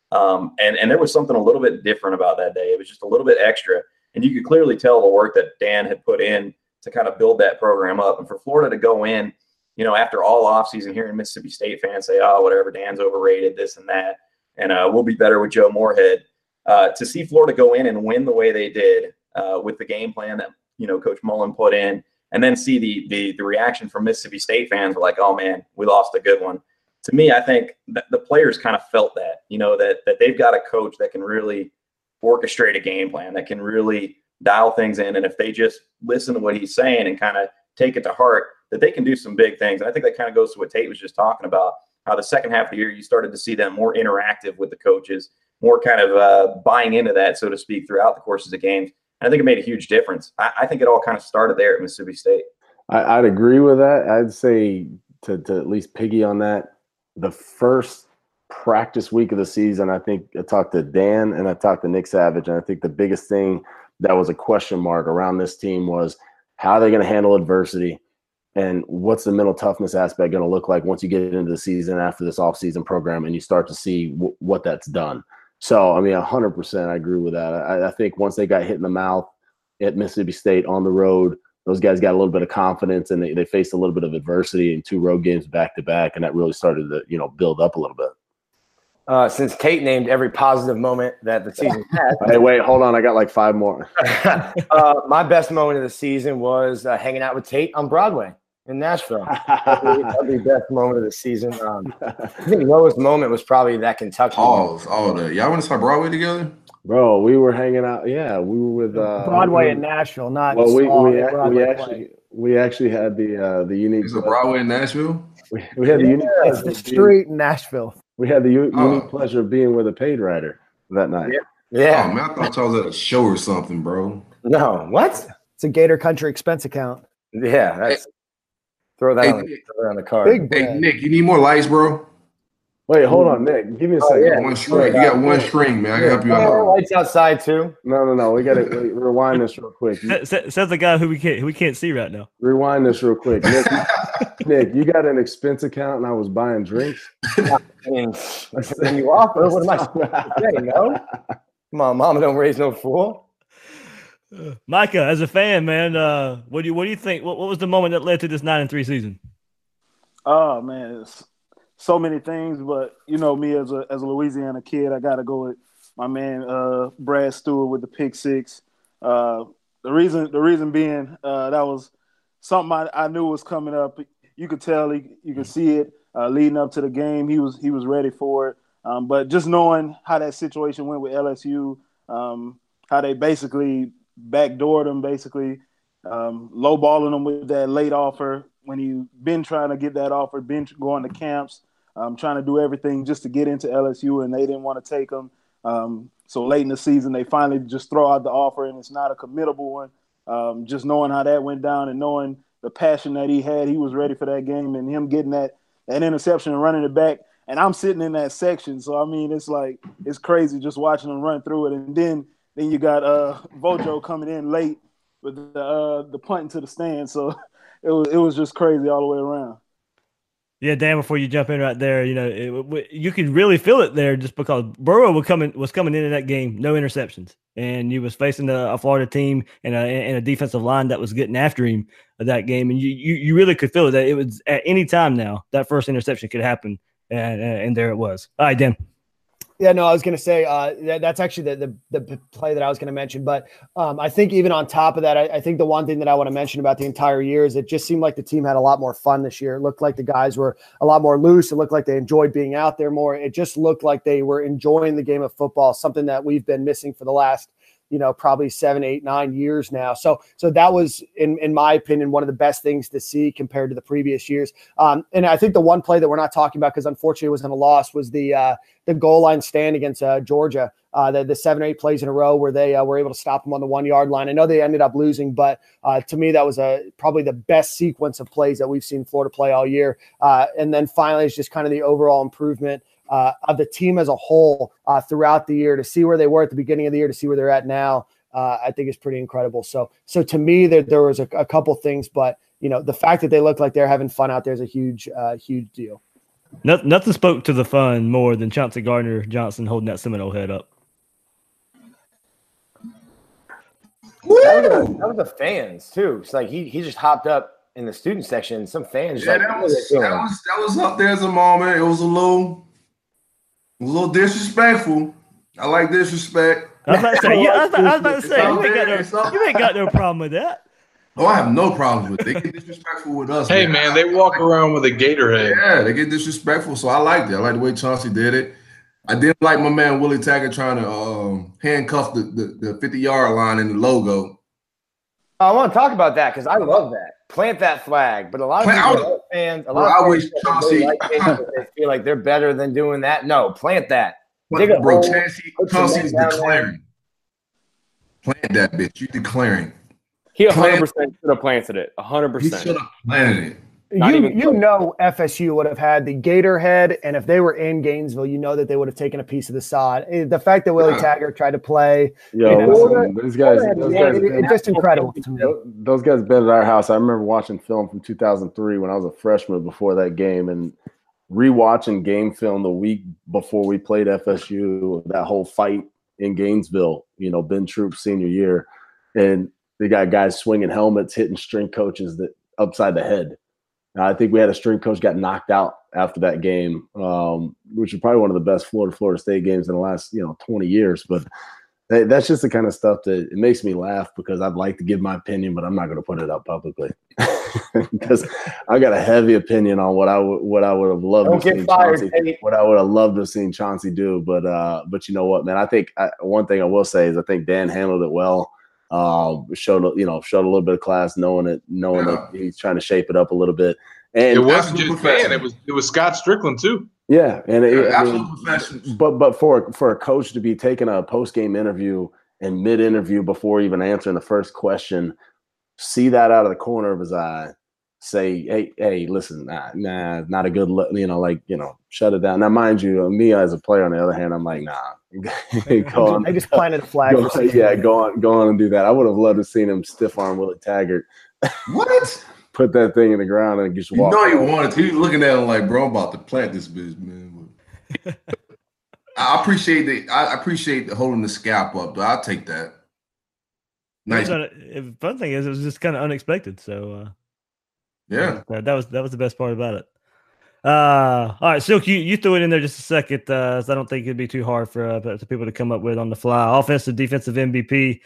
and there was something a little bit different about that day. It was just a little bit extra, and you could clearly tell the work that Dan had put in to kind of build that program up. And for Florida to go in, after all offseason, hearing Mississippi State fans say, oh, whatever, Dan's overrated, this and that, and we'll be better with Joe Moorhead. To see Florida go in and win the way they did with the game plan that Coach Mullen put in, and then see the reaction from Mississippi State fans were like, oh man, we lost a good one. To me, I think that the players kind of felt that, that they've got a coach that can really orchestrate a game plan, that can really dial things in. And if they just listen to what he's saying and kind of take it to heart, that they can do some big things. And I think that kind of goes to what Tate was just talking about, how the second half of the year, you started to see them more interactive with the coaches, more kind of buying into that, so to speak, throughout the courses of games. And I think it made a huge difference. I think it all kind of started there at Mississippi State. I'd agree with that. I'd say to at least piggy on that, the first practice week of the season, I think I talked to Dan and I talked to Nick Savage, and I think the biggest thing that was a question mark around this team was how are they going to handle adversity, and what's the mental toughness aspect going to look like once you get into the season after this offseason program and you start to see what that's done. So, I mean, 100% I agree with that. I think once they got hit in the mouth at Mississippi State on the road, those guys got a little bit of confidence, and they faced a little bit of adversity in 2 road games back to back, and that really started to build up a little bit. Since Tate named every positive moment that the season had. Hey, wait, hold on. I got like 5 more. My best moment of the season was hanging out with Tate on Broadway in Nashville. That'd be the best moment of the season. I think the lowest moment was probably that Kentucky. All the y'all went to saw Broadway together? Bro, we were hanging out. Yeah, we were with Broadway in Nashville, not. Well, we actually had the unique. Is it Broadway in Nashville? We had the unique. It's the street in Nashville. We had the unique pleasure of being with a paid writer that night. Yeah. Oh man, I thought y'all was at a show or something, bro. No, what? It's a Gator Country expense account. Yeah, that's throw that on the card. Hey, Nick, you need more lights, bro? Wait, hold on, Nick. Give me a second. Yeah. One string. You got one string, man. I can help you out. Lights outside too. No. We got to rewind this real quick. Says the guy who we can't see right now. Rewind this real quick, Nick. You got an expense account, and I was buying drinks. I mean, when you offer, what am I supposed to say? No. Come on, Mama, don't raise no fool. Micah, as a fan, man, what do you think? What was the moment that led to this 9-3 season? Oh man, it's so many things, but me as a Louisiana kid, I got to go with my man Brad Stewart with the pick six. The reason being that was something I knew was coming up. You could tell, you could see it leading up to the game. He was ready for it. But just knowing how that situation went with LSU, how they basically backdoored him, lowballing him with that late offer when he been trying to get that offer, been going to camps, trying to do everything just to get into LSU, and they didn't want to take him. So late in the season, they finally just throw out the offer, and it's not a committable one. Just knowing how that went down and knowing the passion that he had, he was ready for that game, and him getting that interception and running it back. And I'm sitting in that section, so I mean, it's crazy just watching him run through it. And then you got Vojo coming in late with the punt into the stand, so it was just crazy all the way around. Yeah, Dan, before you jump in right there, you could really feel it there just because Burrow was coming into that game, no interceptions. And you was facing a Florida team and a defensive line that was getting after him that game. And you really could feel it, that it was at any time now that first interception could happen. And there it was. All right, Dan. Yeah, no, I was going to say that's actually the play that I was going to mention. But I think even on top of that, I think the one thing that I want to mention about the entire year is it just seemed like the team had a lot more fun this year. It looked like the guys were a lot more loose. It looked like they enjoyed being out there more. It just looked like they were enjoying the game of football, something that we've been missing for the last probably 7, 8, 9 years now. So that was, in my opinion, one of the best things to see compared to the previous years. And I think the one play that we're not talking about, because unfortunately it was in a loss, was the goal line stand against Georgia. The 7 or 8 plays in a row where they were able to stop them on the 1 yard line. I know they ended up losing, but to me, that was probably the best sequence of plays that we've seen Florida play all year. And then finally, it's just kind of the overall improvement of the team as a whole throughout the year, to see where they were at the beginning of the year to see where they're at now. I think is pretty incredible. So to me, there was a couple things, but the fact that they look like they're having fun out there is a huge deal. Nothing spoke to the fun more than Chauncey Gardner-Johnson holding that Seminole head up. That was the fans too. It's like he just hopped up in the student section. Some fans, that was up there as a moment. It was a little. A little disrespectful. I like disrespect. I was about to say, I was about to say, you ain't got no problem with that. Oh, I have no problem with it. They get disrespectful with us. Hey, man, they walk around with a gator head. Yeah, they get disrespectful, so I liked it. I like the way Chauncey did it. I didn't like my man Willie Taggart trying to handcuff the 50-yard line in the logo. I want to talk about that because I love that. Plant that flag. But a lot of fans, they feel like they're better than doing that. No, plant that. Bro, Chauncey's declaring. Plant that bitch. You declaring. He 100% should have planted it. 100%. He should have planted it. You know FSU would have had the gator head, and if they were in Gainesville, you know that they would have taken a piece of the sod. The fact that Willie Taggart tried to play, those guys, it's just incredible to me. Those guys been at our house. I remember watching film from 2003 when I was a freshman before that game, and rewatching game film the week before we played FSU. That whole fight in Gainesville, Ben Troop's senior year, and they got guys swinging helmets, hitting string coaches upside the head. I think we had a string coach got knocked out after that game, which is probably one of the best Florida State games in the last 20 years. But that's just the kind of stuff that it makes me laugh because I'd like to give my opinion, but I'm not going to put it up publicly because I got a heavy opinion on what I would have loved to see Chauncey, what I would have loved to have seen Chauncey do. But you know what, man? I think one thing I will say is I think Dan handled it well. Showed a little bit of class, knowing that he's trying to shape it up a little bit. And it wasn't just Dan; it was Scott Strickland too. Yeah, and but for a coach to be taking a post game interview and mid interview before even answering the first question, see that out of the corner of his eye, say, hey, listen, nah, not a good look, shut it down. Now, mind you, me as a player on the other hand, I'm like, nah. Go on. I just planted a flag. Go on and do that. I would have loved to seen him stiff arm Willie Taggart. What? Put that thing in the ground and just walk. He wanted to. He was looking at him like, bro, I'm about to plant this bitch, man. I appreciate the holding the scalp up, though. I'll take that. Nice. The fun thing is, it was just kind of unexpected. So, yeah, that was the best part about it. All right, Silk, you threw it in there just a second. So I don't think it'd be too hard for people to come up with on the fly. Offensive, defensive MVP.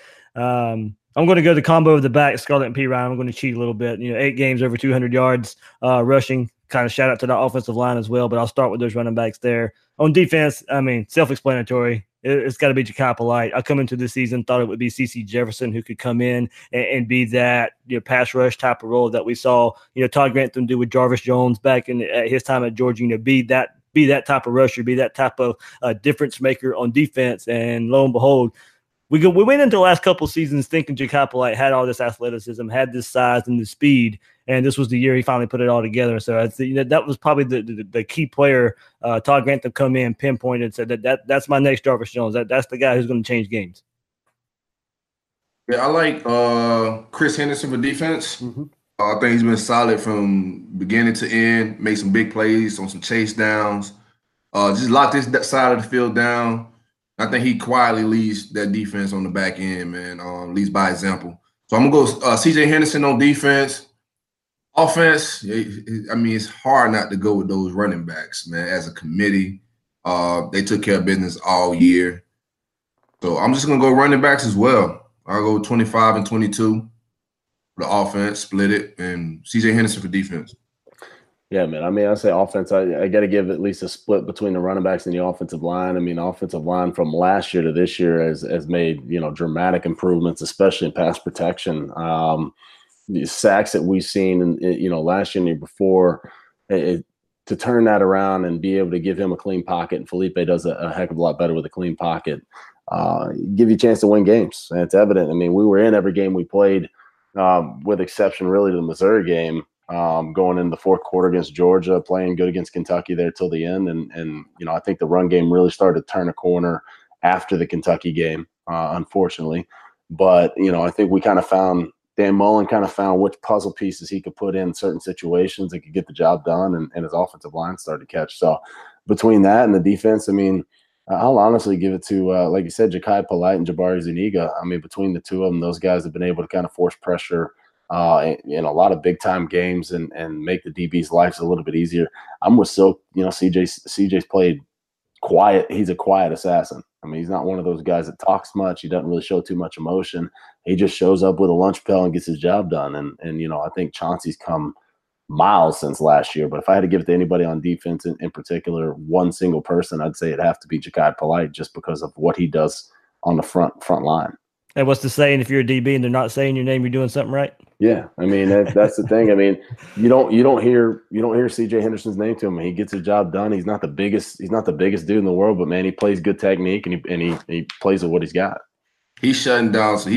I'm going to go the combo of the back, Scarlett and P. Ryan. I'm going to cheat a little bit. 8 games over 200 yards rushing. Kind of shout out to the offensive line as well, but I'll start with those running backs there. On defense, self-explanatory. It's got to be Ja'Kai Polite. I come into this season, thought it would be CeCe Jefferson who could come in and be that pass rush type of role that we saw Todd Grantham do with Jarvis Jones back at his time at Georgia. Be that type of rusher, be that type of difference maker on defense. And lo and behold, we went into the last couple of seasons thinking Ja'Kai Polite had all this athleticism, had this size and the speed, and this was the year he finally put it all together. So that was probably the key player. Todd Grantham come in, pinpointed, said that's my next Jarvis Jones. That's the guy who's going to change games. Yeah, I like Chris Henderson for defense. Mm-hmm. I think he's been solid from beginning to end. Made some big plays on some chase downs. Just locked that side of the field down. I think he quietly leads that defense on the back end, man. Leads by example. So I'm going to go C.J. Henderson on defense. Offense, it's hard not to go with those running backs, man. As a committee, they took care of business all year. So I'm just going to go running backs as well. I'll go 25 and 22 for the offense, split it, and C.J. Henderson for defense. Yeah, man. I say offense. I got to give at least a split between the running backs and the offensive line. Offensive line from last year to this year has made dramatic improvements, especially in pass protection. The sacks that we've seen, last year and the year before, to turn that around and be able to give him a clean pocket, and Felipe does a heck of a lot better with a clean pocket. Give you a chance to win games, and it's evident. We were in every game we played, with exception really to the Missouri game. Going in the fourth quarter against Georgia, playing good against Kentucky there till the end. And I think the run game really started to turn a corner after the Kentucky game, unfortunately. But, I think we kind of found – Dan Mullen kind of found which puzzle pieces he could put in certain situations that could get the job done, and his offensive line started to catch. So between that and the defense, I'll honestly give it to, like you said, Ja'Kai Polite and Jabari Zuniga. Between the two of them, those guys have been able to kind of force pressure in a lot of big-time games and make the DB's lives a little bit easier. I'm with Silk. CJ's played quiet. He's a quiet assassin. I mean, he's not one of those guys that talks much. He doesn't really show too much emotion. He just shows up with a lunch pail and gets his job done. And I think Chauncey's come miles since last year. But if I had to give it to anybody on defense in particular, one single person, I'd say it'd have to be Ja'Kai Polite, just because of what he does on the front line. And what's the saying? If you're a DB and they're not saying your name, you're doing something right. Yeah, I mean that's the thing. I mean, you don't hear CJ Henderson's name to him. He gets his job done. He's not the biggest dude in the world, but man, he plays good technique and he plays with what he's got. He's shutting down some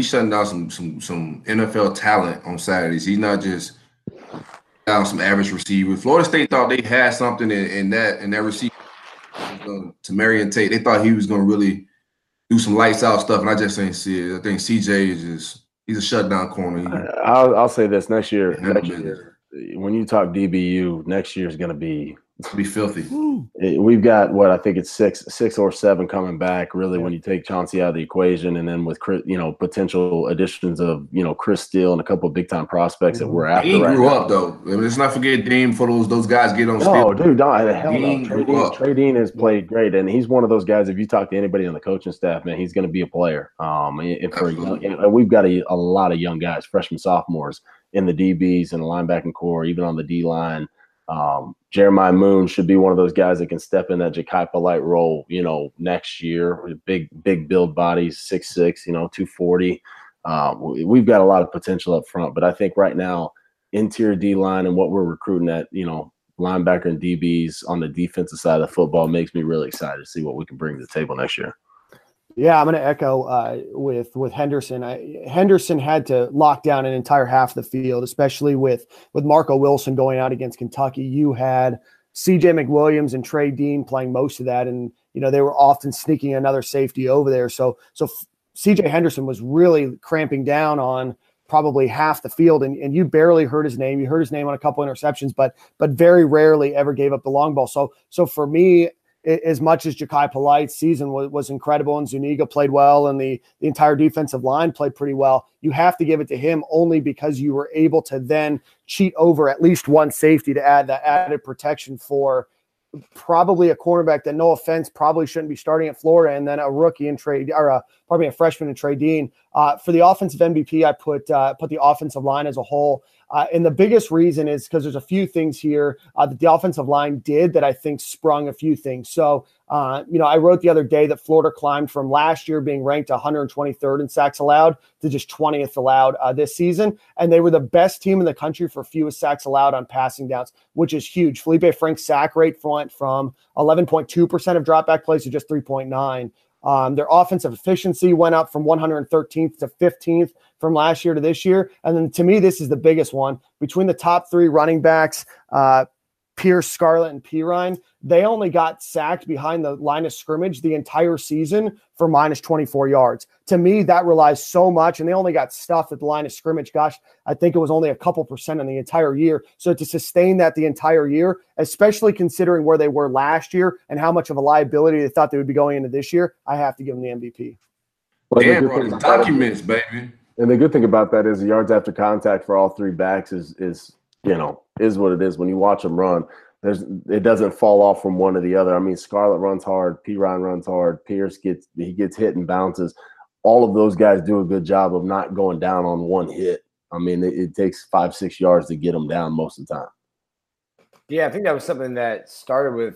NFL talent on Saturdays. He's not just down some average receiver. Florida State thought they had something in that receiver to Marion Tate. They thought he was going to really do some lights out stuff, and I just ain't see it. I think CJ he's a shutdown corner. I'll say this: next year, when you talk DBU, next year is going to be filthy. We've got what I think it's six or seven coming back. Really, when you take Chauncey out of the equation, and then with potential additions of Chris Steele and a couple of big time prospects that we're after. Dean grew up though. I mean, let's not forget Dean. For those guys get on. No, dude, hell no. Trey Dean has played great, and he's one of those guys. If you talk to anybody on the coaching staff, man, he's going to be a player. We've got a lot of young guys, freshmen, sophomores in the DBs and the linebacking core, even on the D line. Jeremiah Moon should be one of those guys that can step in that Ja'Kai Polite role, next year. Big build bodies, 6'6", 240. We've got a lot of potential up front, but I think right now, interior D line and what we're recruiting at, linebacker and DBs on the defensive side of the football makes me really excited to see what we can bring to the table next year. Yeah, I'm going to echo with Henderson. Henderson had to lock down an entire half of the field, especially with Marco Wilson going out against Kentucky. You had C.J. McWilliams and Trey Dean playing most of that, and they were often sneaking another safety over there. So C.J. Henderson was really cramping down on probably half the field, and you barely heard his name. You heard his name on a couple interceptions, but very rarely ever gave up the long ball. So for me, as much as Ja'Kai Polite's season was incredible and Zuniga played well and the entire defensive line played pretty well, you have to give it to him only because you were able to then cheat over at least one safety to add that added protection for probably a cornerback that, no offense, probably shouldn't be starting at Florida, and then a rookie in probably a freshman in Trey Dean. For the offensive MVP, I put the offensive line as a whole. And the biggest reason is because there's a few things here that the offensive line did that I think sprung a few things. So, I wrote the other day that Florida climbed from last year being ranked 123rd in sacks allowed to just 20th allowed this season. And they were the best team in the country for fewest sacks allowed on passing downs, which is huge. Felipe Frank's sack rate went from 11.2% of dropback plays to just 3.9. Their offensive efficiency went up from 113th to 15th from last year to this year. And then to me, this is the biggest one. Between the top three running backs, Pierce, Scarlett, and Pirine, they only got sacked behind the line of scrimmage the entire season for minus 24 yards. To me, that relies so much, and they only got stuffed at the line of scrimmage. Gosh, I think it was only a couple percent in the entire year. So to sustain that the entire year, especially considering where they were last year and how much of a liability they thought they would be going into this year, I have to give them the MVP. Well, bro, the documents, baby. And the good thing about that is the yards after contact for all three backs is what it is. When you watch them run, it doesn't fall off from one to the other. I mean, Scarlett runs hard, Pirine runs hard, Pierce gets hit and bounces. All of those guys do a good job of not going down on one hit. I mean, it takes 5-6 yards to get them down most of the time. Yeah, I think that was something that started with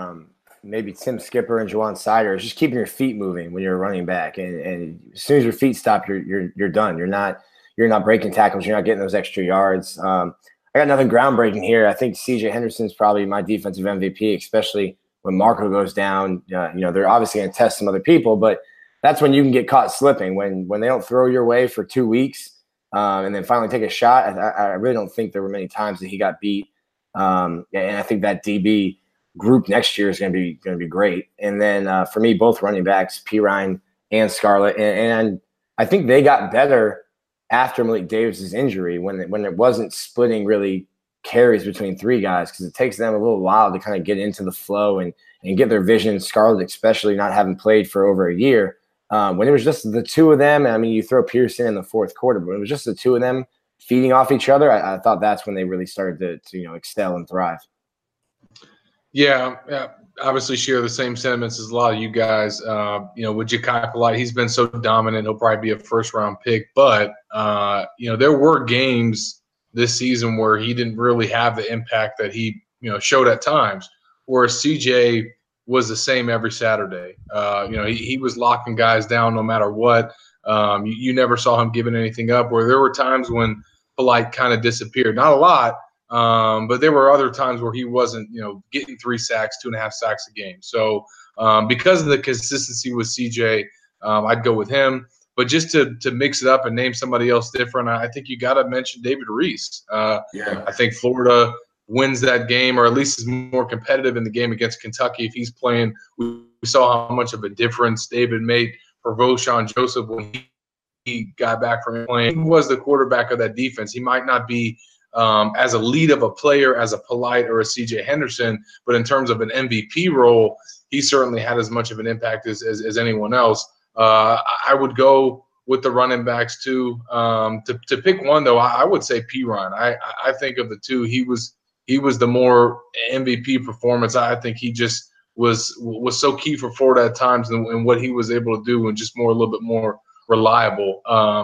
maybe Tim Skipper and Juwan Sider. It's just keeping your feet moving when you're running back, and as soon as your feet stop, you're done. You're not breaking tackles. You're not getting those extra yards. I got nothing groundbreaking here. I think C.J. Henderson's probably my defensive MVP, especially when Marco goes down. They're obviously going to test some other people, but that's when you can get caught slipping. When they don't throw your way for 2 weeks and then finally take a shot, I really don't think there were many times that he got beat. And I think that DB group next year is going to be great. And then for me, both running backs, Pirine and Scarlett, and I think they got better after Malik Davis's injury when it wasn't splitting really carries between three guys, because it takes them a little while to kind of get into the flow and get their vision. Scarlett, especially not having played for over a year, when it was just the two of them. I mean, you throw Pearson in the fourth quarter, but it was just the two of them feeding off each other. I thought that's when they really started to excel and thrive. Yeah. obviously share the same sentiments as a lot of you guys. With Jachai Polite, he's been so dominant. He'll probably be a first-round pick. But, there were games this season where he didn't really have the impact that he, showed at times, whereas CJ was the same every Saturday. He was locking guys down no matter what. You never saw him giving anything up, where there were times when Polite kind of disappeared. Not a lot, but there were other times where he wasn't, getting 3 sacks, 2.5 sacks a game. So because of the consistency with CJ, I'd go with him. But just to mix it up and name somebody else different, I think you got to mention David Reese. I think Florida wins that game, or at least is more competitive in the game against Kentucky if he's playing. We saw how much of a difference David made for Voshon Joseph when he got back from playing. He was the quarterback of that defense. He might not be as elite of a player as a Polite or a C.J. Henderson, but in terms of an MVP role, he certainly had as much of an impact as anyone else. I would go with the running backs too. To pick one though, I would say Perine. I think of the two, he was the more MVP performance. I think he just was so key for Florida at times and what he was able to do, and just a little bit more reliable.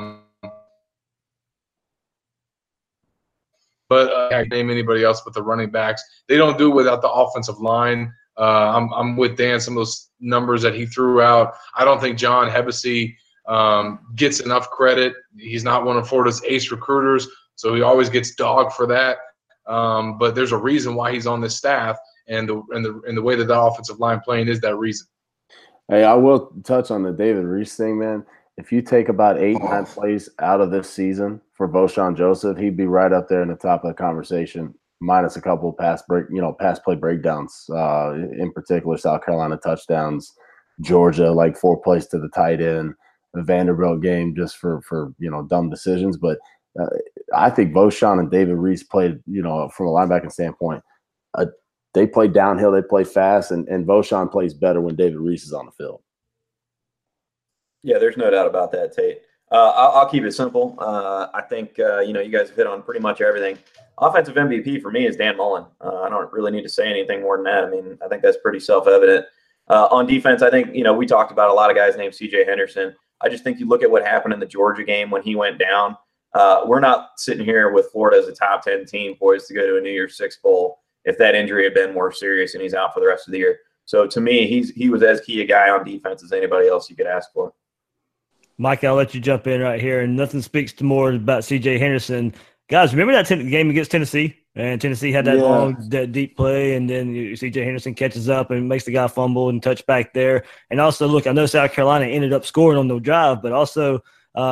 But I can't name anybody else but the running backs. They don't do it without the offensive line. I'm with Dan. Some of those numbers that he threw out, I don't think John Hevesy gets enough credit. He's not one of Florida's ace recruiters, so he always gets dogged for that. But there's a reason why he's on this staff, and the way that the offensive line playing is that reason. Hey, I will touch on the David Reese thing, man. If you take about 8-9 plays out of this season for Voshon Joseph, he'd be right up there in the top of the conversation, minus a couple of pass play breakdowns. In particular, South Carolina touchdowns, Georgia, like 4 plays to the tight end, the Vanderbilt game just for dumb decisions. But I think Voshon and David Reese played, from a linebacking standpoint, they play downhill, they play fast, and Voshon plays better when David Reese is on the field. Yeah, there's no doubt about that, Tate. I'll keep it simple. I think, you guys have hit on pretty much everything. Offensive MVP for me is Dan Mullen. I don't really need to say anything more than that. I mean, I think that's pretty self-evident. On defense, I think, we talked about a lot of guys named C.J. Henderson. I just think you look at what happened in the Georgia game when he went down. We're not sitting here with Florida as a top 10 team poised to go to a New Year's Six bowl if that injury had been more serious and he's out for the rest of the year. So to me, he was as key a guy on defense as anybody else you could ask for. Mike, I'll let you jump in right here, and nothing speaks to more about C.J. Henderson. Guys, remember that game against Tennessee? And Tennessee had that long, that deep play, and then C.J. Henderson catches up and makes the guy fumble and touch back there. And also, look, I know South Carolina ended up scoring on the drive, but also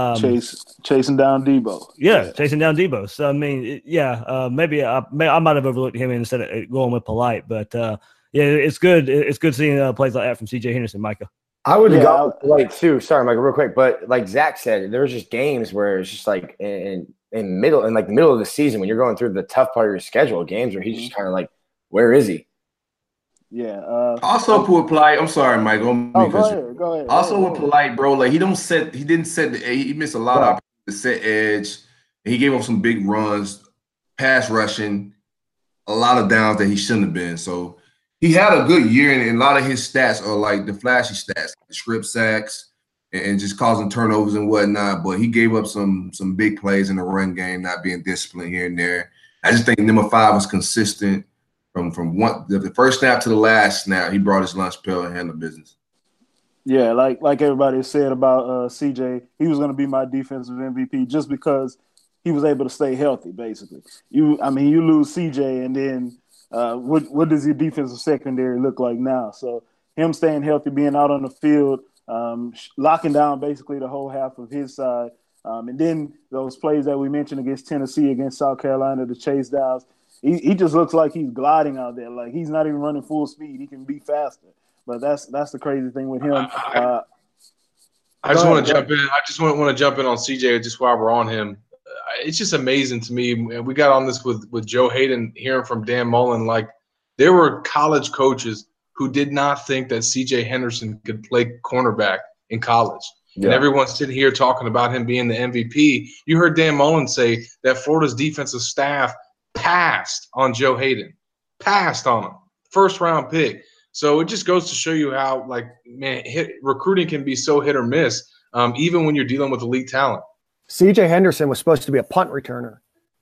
chasing down Debo. Yeah, chasing down Debo. So, I mean, maybe I might have overlooked him instead of going with Polite. But, it's good. It's good seeing plays like that from C.J. Henderson, Micah. I would go like too. Sorry, Michael, real quick, but like Zach said, there was just games where it's just like in the middle of the season when you're going through the tough part of your schedule, games where he's just kind of like, where is he? Yeah. Also, with Polite, I'm sorry, Michael. Go ahead. Also, with Polite, bro, like he didn't set he missed a lot of the set edge. He gave up some big runs, pass rushing, a lot of downs that he shouldn't have been. So he had a good year, and a lot of his stats are like the flashy stats, like strip sacks and just causing turnovers and whatnot. But he gave up some big plays in the run game, not being disciplined here and there. I just think number 5 was consistent from the first snap to the last snap. He brought his lunch pail and handled business. Yeah, like everybody said about CJ, he was going to be my defensive MVP just because he was able to stay healthy. Basically, you lose CJ, and then what does your defensive secondary look like now? So him staying healthy, being out on the field, locking down basically the whole half of his side, and then those plays that we mentioned against Tennessee, against South Carolina, the chase downs. He just looks like he's gliding out there. Like he's not even running full speed. He can be faster. But that's the crazy thing with him. I just want to jump in. I just want to jump in on CJ just while we're on him. It's just amazing to me. And we got on this with Joe Hayden, hearing from Dan Mullen. Like, there were college coaches who did not think that C.J. Henderson could play cornerback in college. Yeah. And everyone's sitting here talking about him being the MVP. You heard Dan Mullen say that Florida's defensive staff passed on Joe Hayden, passed on him, first-round pick. So it just goes to show you how, like, man, recruiting can be so hit or miss, even when you're dealing with elite talent. CJ Henderson was supposed to be a punt returner.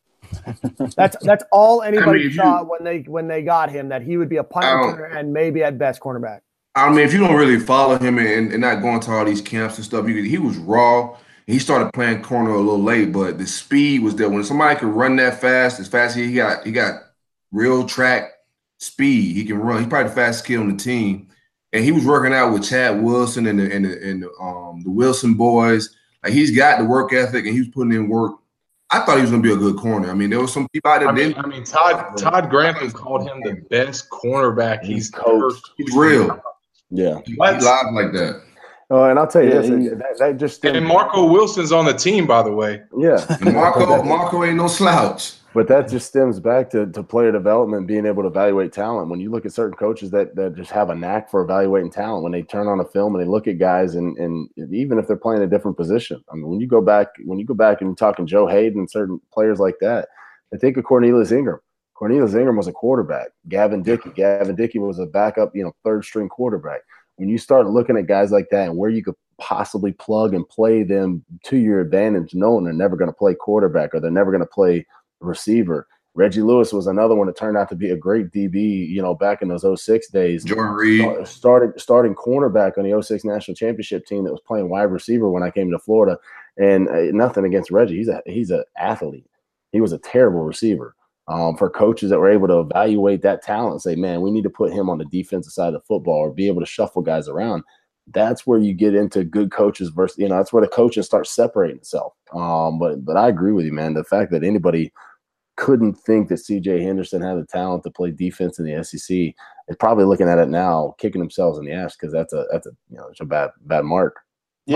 That's all anybody thought when they got him, that he would be a punt returner and maybe at best cornerback. I mean, if you don't really follow him and not going to all these camps and stuff, he was raw. He started playing corner a little late, but the speed was there. When somebody could run that fast, as fast as he got real track speed. He can run. He's probably the fastest kid on the team. And he was working out with Chad Wilson and the Wilson boys. Like, he's got the work ethic and he was putting in work. I thought he was going to be a good corner. I mean, there was some people out there. Todd Grantham called him the best cornerback he's coached. He's real. Yeah. He lives like that. Oh, and I'll tell you this, that just and Marco Wilson's on the team, by the way. Yeah. Marco ain't no slouch. But that just stems back to player development, being able to evaluate talent. When you look at certain coaches that just have a knack for evaluating talent, when they turn on a film and they look at guys and even if they're playing a different position. I mean, when you go back and you're talking Joe Hayden and certain players like that, I think of Cornelius Ingram. Cornelius Ingram was a quarterback. Gavin Dickey was a backup, third string quarterback. When you start looking at guys like that and where you could possibly plug and play them to your advantage, knowing they're never going to play quarterback or they're never going to play receiver. Reggie Lewis was another one that turned out to be a great DB, back in those 06 days. Jordan Reed starting cornerback on the 06 national championship team that was playing wide receiver when I came to Florida. And nothing against Reggie. He's an athlete. He was a terrible receiver. For coaches that were able to evaluate that talent and say, man, we need to put him on the defensive side of football or be able to shuffle guys around. That's where you get into good coaches versus, that's where the coaching starts separating itself. But I agree with you, man. The fact that anybody couldn't think that CJ Henderson had the talent to play defense in the SEC is probably looking at it now, kicking themselves in the ass, because that's a bad mark. Yeah,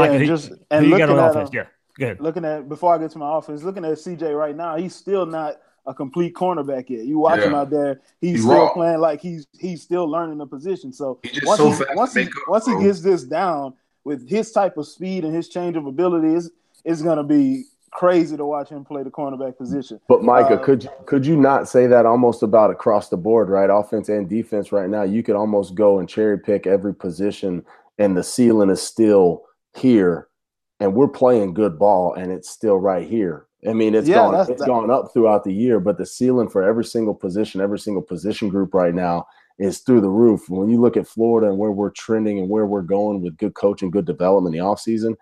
Good. Looking at, before I get to my offense, looking at CJ right now, he's still not a complete cornerback yet. You watch him out there; he's still playing like he's still learning the position. So once he gets this down with his type of speed and his change of ability, it's going to be crazy to watch him play the cornerback position. But Micah, could you not say that almost about across the board, right? Offense and defense right now, you could almost go and cherry pick every position, and the ceiling is still here, and we're playing good ball, and it's still right here. I mean, it's gone up throughout the year, but the ceiling for every single position group right now is through the roof. When you look at Florida and where we're trending and where we're going with good coaching, good development in the offseason,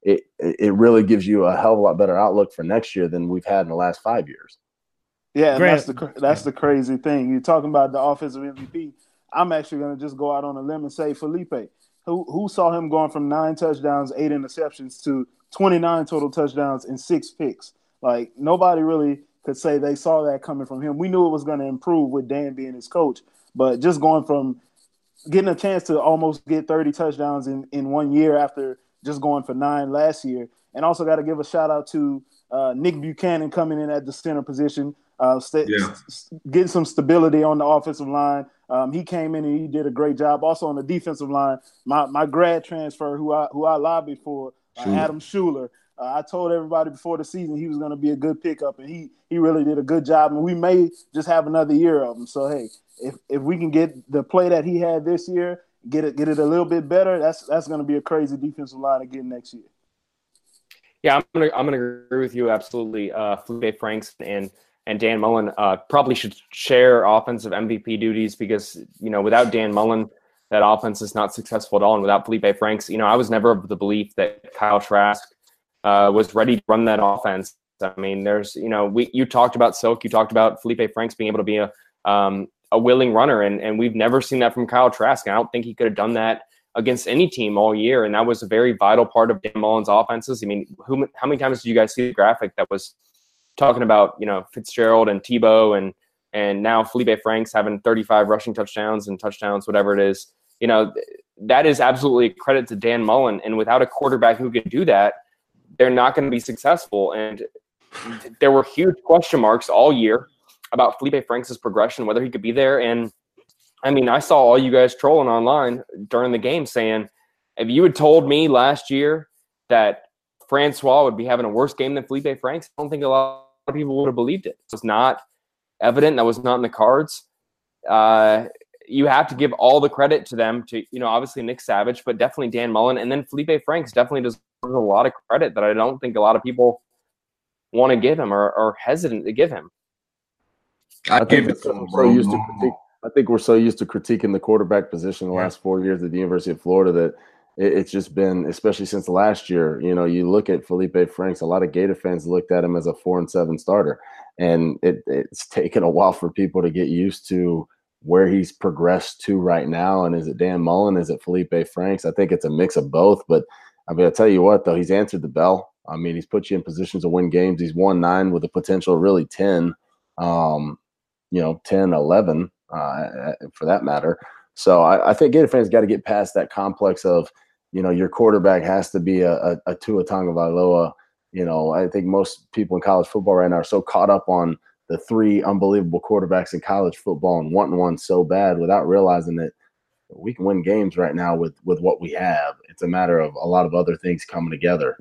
it really gives you a hell of a lot better outlook for next year than we've had in the last 5 years. Yeah, and that's the crazy thing. You're talking about the offensive MVP. I'm actually going to just go out on a limb and say Felipe. Who saw him going from 9 touchdowns, 8 interceptions to 29 total touchdowns and 6 picks? Like, nobody really could say they saw that coming from him. We knew it was going to improve with Dan being his coach, but just going from getting a chance to almost get 30 touchdowns in 1 year after just going for 9 last year. And also got to give a shout out to Nick Buchanan coming in at the center position, getting some stability on the offensive line. He came in and he did a great job. Also on the defensive line, my grad transfer who I lobbied for, Adam Schuler. I told everybody before the season he was going to be a good pickup, and he really did a good job. And we may just have another year of him. So hey, if we can get the play that he had this year, get it a little bit better, that's going to be a crazy defensive line again next year. Yeah, I'm gonna agree with you absolutely. Felipe Franks and Dan Mullen probably should share offensive MVP duties, because without Dan Mullen, that offense is not successful at all. And without Felipe Franks, I was never of the belief that Kyle Trask was ready to run that offense. I mean, there's, you talked about Silk, you talked about Felipe Franks being able to be a willing runner, and we've never seen that from Kyle Trask. And I don't think he could have done that against any team all year, and that was a very vital part of Dan Mullen's offenses. I mean, how many times did you guys see the graphic that was talking about, Fitzgerald and Tebow and now Felipe Franks having 35 rushing touchdowns, whatever it is? That is absolutely a credit to Dan Mullen, and without a quarterback who can do that, they're not going to be successful. And there were huge question marks all year about Felipe Franks' progression, whether he could be there. And I mean, I saw all you guys trolling online during the game saying, if you had told me last year that Francois would be having a worse game than Felipe Franks, I don't think a lot of people would have believed it. It was not evident. That was not in the cards. you have to give all the credit to them, to, obviously Nick Savage, but definitely Dan Mullen. And then Felipe Franks definitely deserves a lot of credit that I don't think a lot of people want to give him or are hesitant to give him. I give it to him, bro. I think we're so used to critiquing the quarterback position the last 4 years at the University of Florida that it's just been, especially since last year, you look at Felipe Franks, a lot of Gator fans looked at him as a 4-7 starter. And it's taken a while for people to get used to where he's progressed to right now. And is it Dan Mullen? Is it Felipe Franks? I think it's a mix of both. But I mean, I'll tell you what, though, he's answered the bell. I mean, he's put you in positions to win games. He's won 9 with the potential really 10, 10, 11 for that matter. So I think Gator fans got to get past that complex of, your quarterback has to be a Tua Tagovailoa. I think most people in college football right now are so caught up on the 3 unbelievable quarterbacks in college football and wanting one so bad without realizing that we can win games right now with what we have. It's a matter of a lot of other things coming together.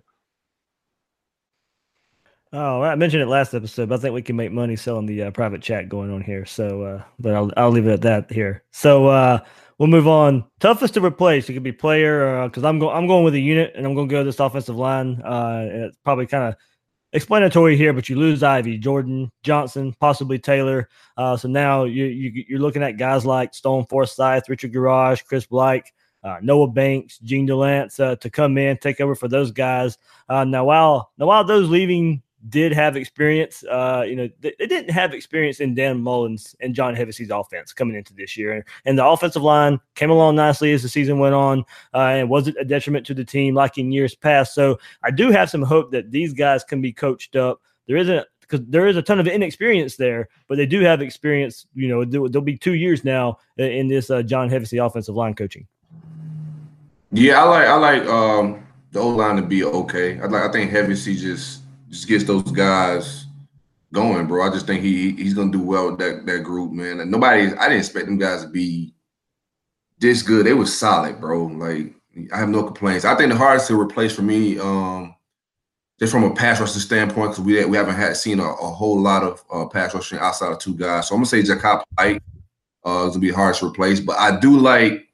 Oh, I mentioned it last episode, but I think we can make money selling the private chat going on here. So, but I'll leave it at that here. So we'll move on. Toughest to replace. It could be player, because I'm going with a unit, and I'm going to go this offensive line. And it's probably kind of explanatory here, but you lose Ivy, Jordan, Johnson, possibly Taylor. So now you're looking at guys like Stone Forsythe, Richard Garage, Chris Blake, Noah Banks, Gene Delance to come in, take over for those guys. Now while those leaving did have experience, they didn't have experience in Dan Mullen's and John Hevesey's offense coming into this year. And the offensive line came along nicely as the season went on, and wasn't a detriment to the team like in years past. So I do have some hope that these guys can be coached up. Because there is a ton of inexperience there, but they do have experience. There'll be 2 years now in this John Hevesey offensive line coaching. Yeah, I like the O-line to be okay. I think Hevesey just gets those guys going, bro. I just think he's gonna do well with that group, man. And I didn't expect them guys to be this good. They were solid, bro. Like, I have no complaints. I think the hardest to replace for me, just from a pass rushing standpoint, because we haven't seen a whole lot of pass rushing outside of 2 guys. So I'm gonna say Jacob Pike is gonna be hard to replace. But I do like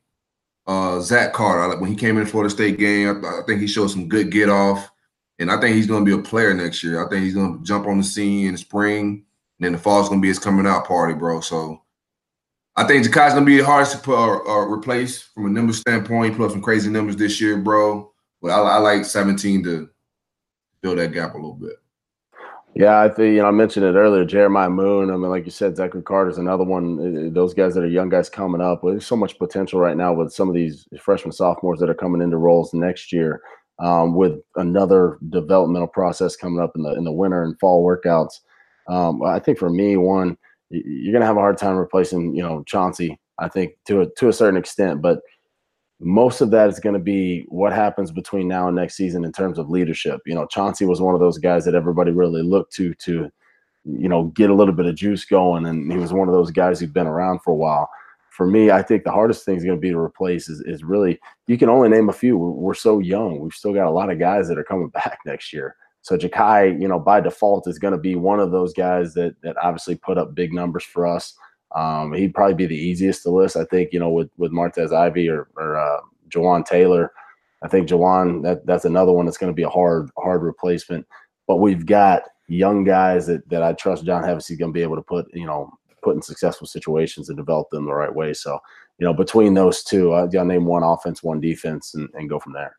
Zach Carter. When he came in the Florida State game, I think he showed some good get off. And I think he's going to be a player next year. I think he's going to jump on the scene in the spring, and then the fall is going to be his coming out party, bro. So I think Jakai's going to be the hardest to replace from a numbers standpoint. He put up some crazy numbers this year, bro. But I like 17 to fill that gap a little bit. Yeah, I think, I mentioned it earlier, Jeremiah Moon. I mean, like you said, Zachary Carter's another one. Those guys that are young guys coming up. There's so much potential right now with some of these freshmen, sophomores that are coming into roles next year. With another developmental process coming up in the winter and fall workouts. I think for me, one, you're going to have a hard time replacing, Chauncey, I think to a certain extent, but most of that is going to be what happens between now and next season in terms of leadership. Chauncey was one of those guys that everybody really looked to get a little bit of juice going. And he was one of those guys who've been around for a while. For me, I think the hardest thing is going to be to replace is really, you can only name a few. We're so young. We've still got a lot of guys that are coming back next year. So Jakai, by default is going to be one of those guys that obviously put up big numbers for us. He'd probably be the easiest to list, I think, with Martez Ivy or Jawan Taylor. I think Jawan, that's another one that's going to be a hard replacement. But we've got young guys that I trust John Hevesey is going to be able to put in successful situations and develop them the right way. So, between those two, I'll name one offense, one defense, and go from there.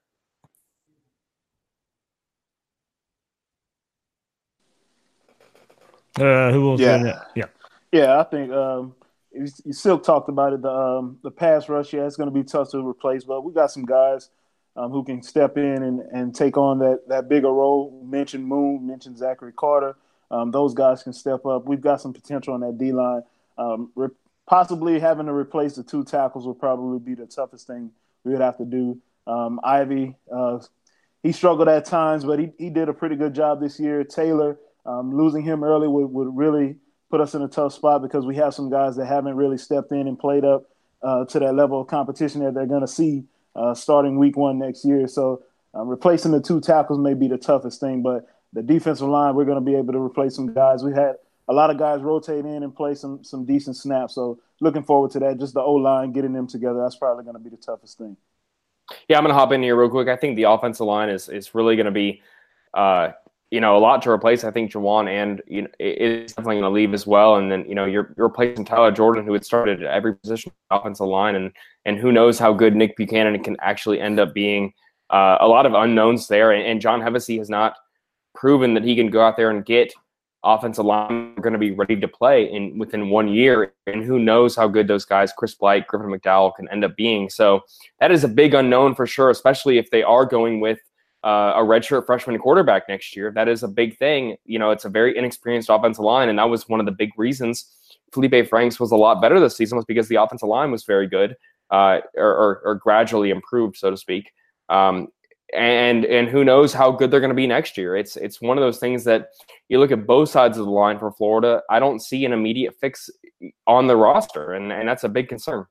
Who will say that? Yeah. I think you still talked about it. The pass rush, it's going to be tough to replace, but we got some guys who can step in and take on that bigger role. Mentioned Moon, mentioned Zachary Carter. Those guys can step up. We've got some potential on that D-line. Possibly having to replace the 2 tackles will probably be the toughest thing we would have to do. Ivy, he struggled at times, but he did a pretty good job this year. Taylor, losing him early would really put us in a tough spot because we have some guys that haven't really stepped in and played up to that level of competition that they're going to see starting week 1 next year. So replacing the 2 tackles may be the toughest thing, but the defensive line, we're going to be able to replace some guys. We had a lot of guys rotate in and play some decent snaps. So looking forward to that. Just the O-line, getting them together, that's probably going to be the toughest thing. Yeah, I'm going to hop in here real quick. I think the offensive line is really going to be, a lot to replace. I think Juwan and is definitely going to leave as well. And then you're replacing Tyler Jordan, who had started at every position of the offensive line, and who knows how good Nick Buchanan can actually end up being. A lot of unknowns there, and John Hevesy has not proven that he can go out there and get offensive line going to be ready to play within 1 year, and who knows how good those guys, Chris Blight, Griffin McDowell, can end up being. So that is a big unknown for sure, especially if they are going with a redshirt freshman quarterback next year. That is a big thing. It's a very inexperienced offensive line, and that was one of the big reasons Felipe Franks was a lot better this season, was because the offensive line was very good, or gradually improved, so to speak. And who knows how good they're going to be next year. It's one of those things that you look at both sides of the line for Florida. I don't see an immediate fix on the roster, and that's a big concern.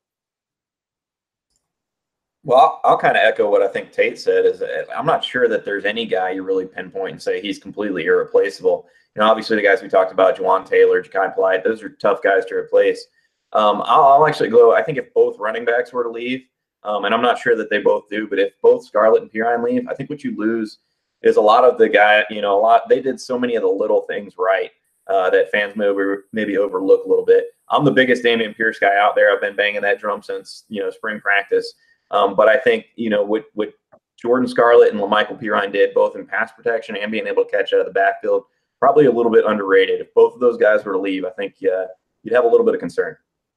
Well, I'll kind of echo what I think Tate said. Is I'm not sure that there's any guy you really pinpoint and say he's completely irreplaceable. Obviously the guys we talked about, Juwan Taylor, Ja'Kai Polite, those are tough guys to replace. I'll actually go. I think if both running backs were to leave, and I'm not sure that they both do, but if both Scarlett and Pirine leave, I think what you lose is a lot of the guy, they did so many of the little things right that fans maybe overlook a little bit. I'm the biggest Dameon Pierce guy out there. I've been banging that drum since, spring practice. But I think, what Jordan Scarlett and LaMichael Pirine did, both in pass protection and being able to catch out of the backfield, probably a little bit underrated. If both of those guys were to leave, I think you'd have a little bit of concern.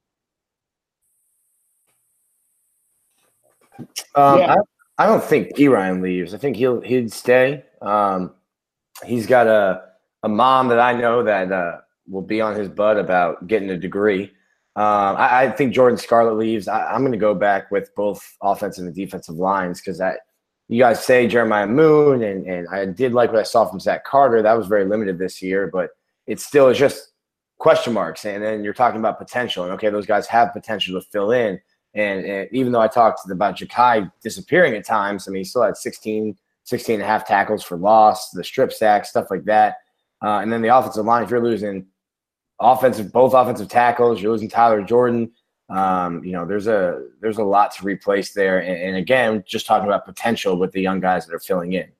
I don't think Pirine leaves. I think he'd stay. He's got a mom that I know that will be on his butt about getting a degree. I think Jordan Scarlett leaves. I'm going to go back with both offensive and defensive lines because you guys say Jeremiah Moon, and I did like what I saw from Zach Carter. That was very limited this year, but it still is just question marks. And then you're talking about potential. And, okay, those guys have potential to fill in. And even though I talked about Ja'Kai disappearing at times, I mean, he still had 16 and a half tackles for loss, the strip sack, stuff like that. And then the offensive line, if you're losing both offensive tackles, you're losing Tyler Jordan. There's a lot to replace there. And again, just talking about potential with the young guys that are filling in.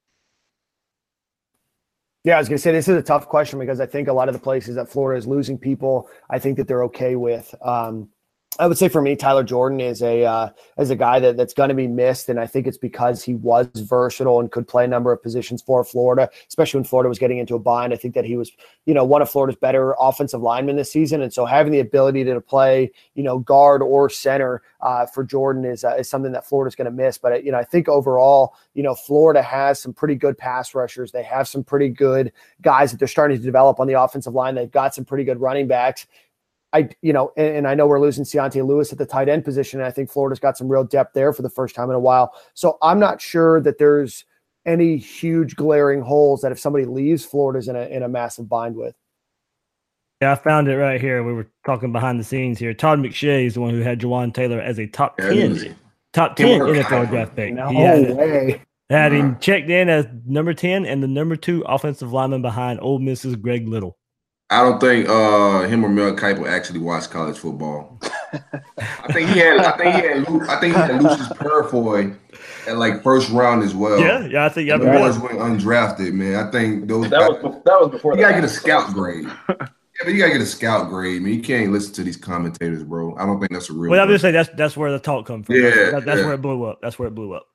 Yeah, I was going to say this is a tough question because I think a lot of the places that Florida is losing people, I think that they're okay with. I would say for me, Tyler Jordan is a guy that's going to be missed, and I think it's because he was versatile and could play a number of positions for Florida, especially when Florida was getting into a bind. I think that he was, one of Florida's better offensive linemen this season, and so having the ability to play, guard or center for Jordan is something that Florida's going to miss. But I think overall, Florida has some pretty good pass rushers. They have some pretty good guys that they're starting to develop on the offensive line. They've got some pretty good running backs. And I know we're losing Keontae Lewis at the tight end position, and I think Florida's got some real depth there for the first time in a while. So I'm not sure that there's any huge glaring holes that if somebody leaves, Florida's in a massive bind with. Yeah, I found it right here. We were talking behind the scenes here. Todd McShay is the one who had Juwan Taylor as a top 10 NFL draft pick. No way. Had him checked in as number 10 and the number 2 offensive lineman behind Ole Miss's Greg Little. I don't think him or Mel Kiper actually watched college football. I think he had Lucius Purifoy at like first round as well. Yeah. I think the boys went undrafted, man. I think that was before. You gotta get a scout grade. Yeah, but you gotta get a scout grade, man. You can't listen to these commentators, bro. I don't think that's a real. Well, I'm just saying that's where the talk comes from. Yeah, that's where it blew up. That's where it blew up.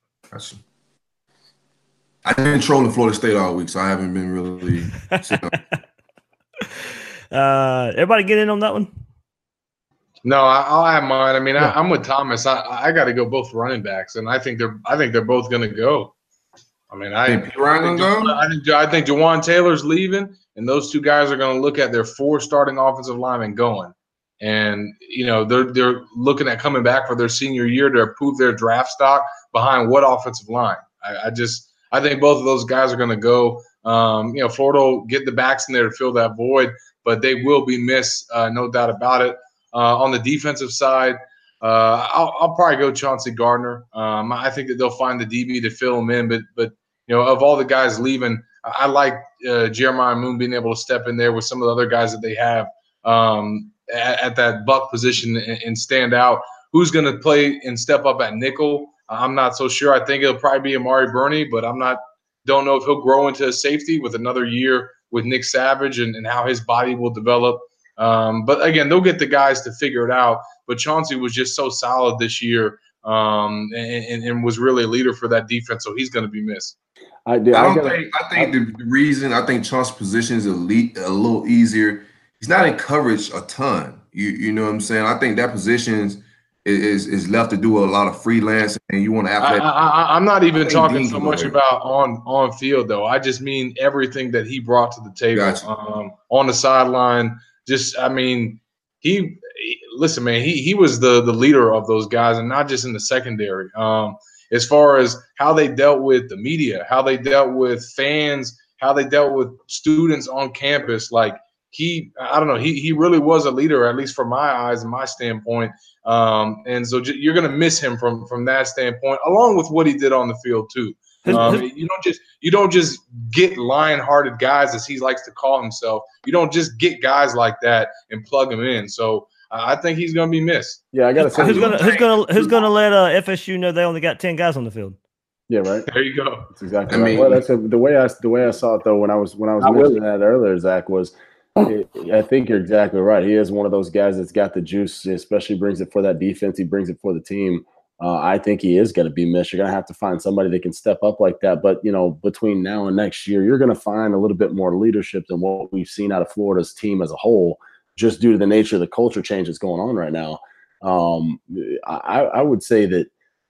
I've been trolling Florida State all week, so I haven't been really. Everybody get in on that one? No, I'll have mine. I mean, I'm with Thomas. I got to go both running backs, and I think they're both going to go. I mean, I think Juwan Taylor's leaving, and those two guys are going to look at their 4 starting offensive linemen going, and they're looking at coming back for their senior year to improve their draft stock behind what offensive line. I think both of those guys are going to go. Florida will get the backs in there to fill that void, but they will be missed, no doubt about it. On the defensive side, I'll probably go Chauncey Gardner. I think that they'll find the DB to fill him in, but of all the guys leaving, I like Jeremiah Moon being able to step in there with some of the other guys that they have at that buck position and stand out. Who's going to play and step up at nickel? I'm not so sure. I think it'll probably be Amari Burney, but don't know if he'll grow into a safety with another year with Nick Savage and how his body will develop. But again, they'll get the guys to figure it out. But Chauncey was just so solid this year and was really a leader for that defense, so he's going to be missed. I think the reason I think Chauncey's position is a little easier. He's not in coverage a ton. You know what I'm saying? I think that position is left to do a lot of freelance, and you want to athletic. I'm not even talking so much about on field though. I just mean everything that he brought to the table. Gotcha. On the sideline. Listen, man, he was the leader of those guys, and not just in the secondary. As far as how they dealt with the media, how they dealt with fans, how they dealt with students on campus, he really was a leader, at least from my eyes and my standpoint. And so you're going to miss him from that standpoint, along with what he did on the field too. You don't just get lion-hearted guys, as he likes to call himself. You don't just get guys like that and plug them in. So I think he's going to be missed. Yeah, I got to say, who's going to let FSU know they only got 10 guys on the field? Yeah, right. There you go. That's exactly right. Well, the way I saw it though when I was mentioning that earlier, Zach, was I think you're exactly right. He is one of those guys that's got the juice, especially brings it for that defense. He brings it for the team. I think he is going to be missed. You're going to have to find somebody that can step up like that. But, between now and next year, you're going to find a little bit more leadership than what we've seen out of Florida's team as a whole, just due to the nature of the culture change that's going on right now. I would say that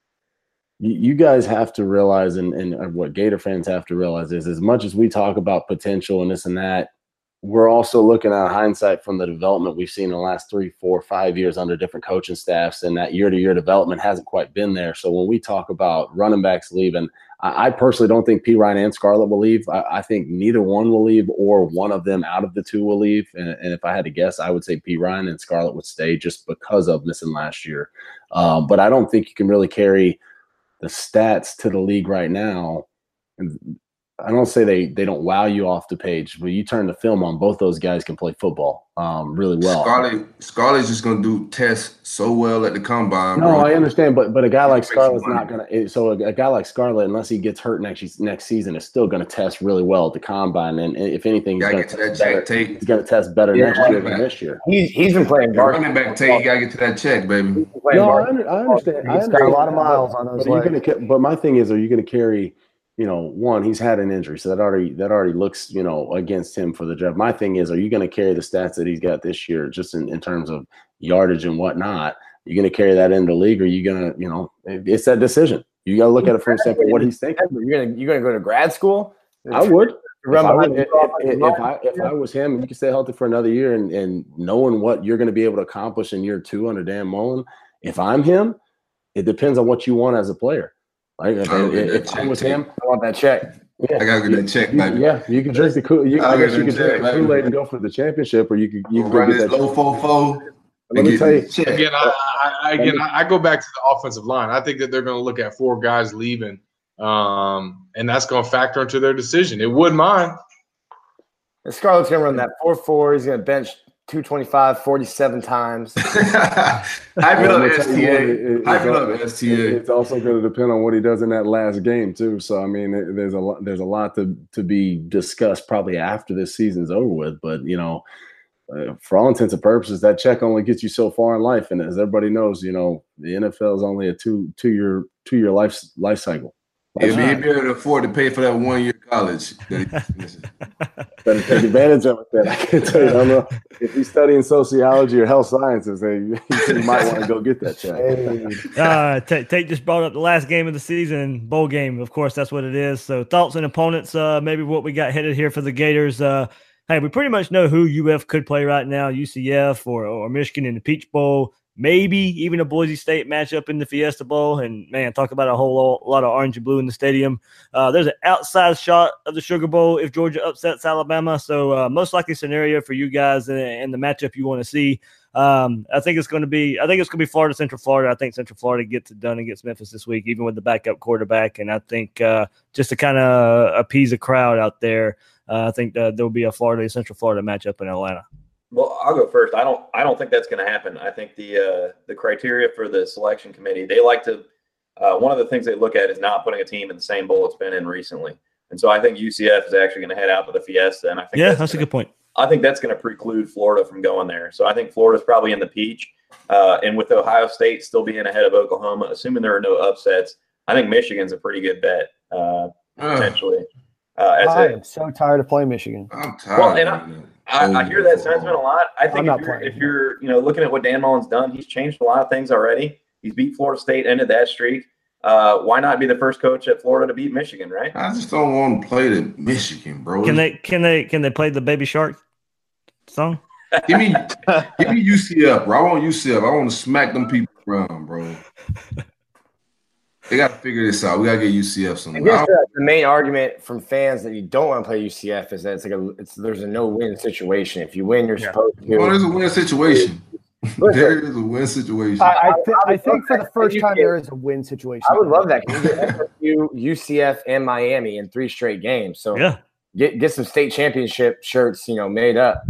you guys have to realize, and what Gator fans have to realize is, as much as we talk about potential and this and that, we're also looking at hindsight from the development we've seen in the last 3, 4, 5 years under different coaching staffs, and that year-to-year development hasn't quite been there. So when we talk about running backs leaving, I personally don't think P. Ryan and Scarlett will leave. I think neither one will leave, or one of them out of the two will leave. And if I had to guess, I would say P. Ryan and Scarlett would stay just because of missing last year. But I don't think you can really carry the stats to the league right now. And I don't say they don't wow you off the page, but you turn the film on, both those guys can play football really well. Scarlett's just going to do tests so well at the combine. No, I understand, but a guy like Scarlett's not going to. So a guy like Scarlett, unless he gets hurt next season, is still going to test really well at the combine. And if anything, he's going to test better next year than this year. He's been playing running back. You got to get to that check, baby. No, I understand. He's got a lot of miles on those legs. But my thing is, are you going to carry? One, he's had an injury, so that already looks, against him for the job. My thing is, are you going to carry the stats that he's got this year, just in terms of yardage and whatnot? You're going to carry that into the league, or you going to, it's that decision. You got to look at it from the standpoint of what he's thinking. You're going to go to grad school? I would. If I was him, and you can stay healthy for another year, and knowing what you're going to be able to accomplish in year 2 under Dan Mullen, if I'm him, it depends on what you want as a player. Like if I was him, I want that check. Yeah. I gotta get that check, baby. Yeah, you can drink the Kool-Aid. I guess you can drink the Kool-Aid and go for the championship, or you can go get that low 4-4. Let me tell you again. I go back to the offensive line. I think that they're going to look at 4 guys leaving, and that's going to factor into their decision. It would mine. And Scarlett's going to run that 4.4. He's going to bench 225 47 times. Hype it up, STA. Hype it up, STA. It's also going to depend on what he does in that last game too. So I mean, there's a lot to be discussed probably after this season's over with. But for all intents and purposes, that check only gets you so far in life. And as everybody knows, the NFL is only a two-year life cycle. He'd be able to afford to pay for that 1-year college. Better take advantage of it then. I can tell you, I don't know if he's studying sociology or health sciences, you might want to go get that check. Tate just brought up the last game of the season, bowl game. Of course, that's what it is. So thoughts and opponents, maybe what we got headed here for the Gators. Hey, we pretty much know who UF could play right now, UCF or Michigan in the Peach Bowl. maybe even a Boise State matchup in the Fiesta Bowl. And, man, talk about a whole lot of orange and blue in the stadium. There's an outside shot of the Sugar Bowl if Georgia upsets Alabama. So most likely scenario for you guys and the matchup you want to see. I think it's going to be Florida, Central Florida. I think Central Florida gets it done against Memphis this week, even with the backup quarterback. And I think just to kind of appease the crowd out there, I think there'll be a Central Florida matchup in Atlanta. Well, I'll go first. I don't think that's going to happen. I think the criteria for the selection committee, they like to one of the things they look at is not putting a team in the same bowl it's been in recently. And so I think UCF is actually going to head out to the Fiesta. And I think that's a good point. I think that's going to preclude Florida from going there. So I think Florida's probably in the Peach. And with Ohio State still being ahead of Oklahoma, assuming there are no upsets, I think Michigan's a pretty good bet, potentially. I am so tired of playing Michigan. I'm tired. Well, and I hear that sentiment a lot. I think if you're looking at what Dan Mullen's done, he's changed a lot of things already. He's beat Florida State, ended that streak. Why not be the first coach at Florida to beat Michigan, right? I just don't want to play the Michigan, bro. Can they play the Baby Shark song? Give me UCF, bro. I want UCF. I want to smack them people around, bro. They got to figure this out. We got to get UCF somewhere. I guess the main argument from fans that you don't want to play UCF is that there's a no-win situation. If you win, you're supposed to. Well, there's a win situation. There is a win situation. I think for the first time there is a win situation. I would love that. Can you get UCF and Miami in 3 straight games? So get some state championship shirts, made up.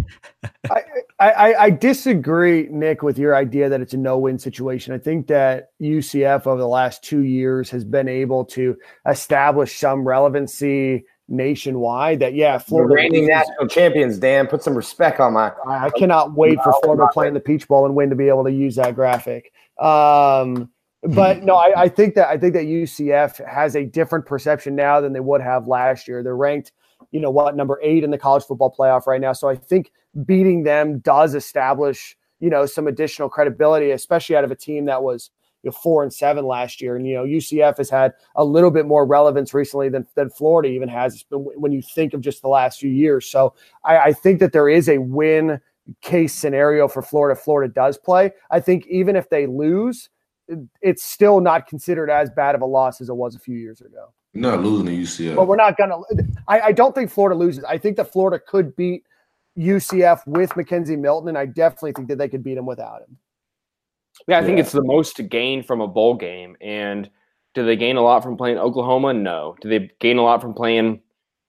I disagree, Nick, with your idea that it's a no-win situation. I think that UCF over the last 2 years has been able to establish some relevancy nationwide. That Florida reigning national champions. Dan, put some respect on my. I cannot wait for Florida to play in the Peach Bowl and win to be able to use that graphic. But no, I think that UCF has a different perception now than they would have last year. They're ranked, number 8 in the college football playoff right now. So I think beating them does establish, some additional credibility, especially out of a team that was 4-7 last year. And, UCF has had a little bit more relevance recently than Florida even has when you think of just the last few years. So I think that there is a win case scenario for Florida. Florida does play. I think even if they lose, it's still not considered as bad of a loss as it was a few years ago. You're not losing to UCF. But we're not going to – I don't think Florida loses. I think that Florida could beat UCF with Mackenzie Milton, and I definitely think that they could beat him without him. Yeah, I think it's the most to gain from a bowl game. And do they gain a lot from playing Oklahoma? No. Do they gain a lot from playing,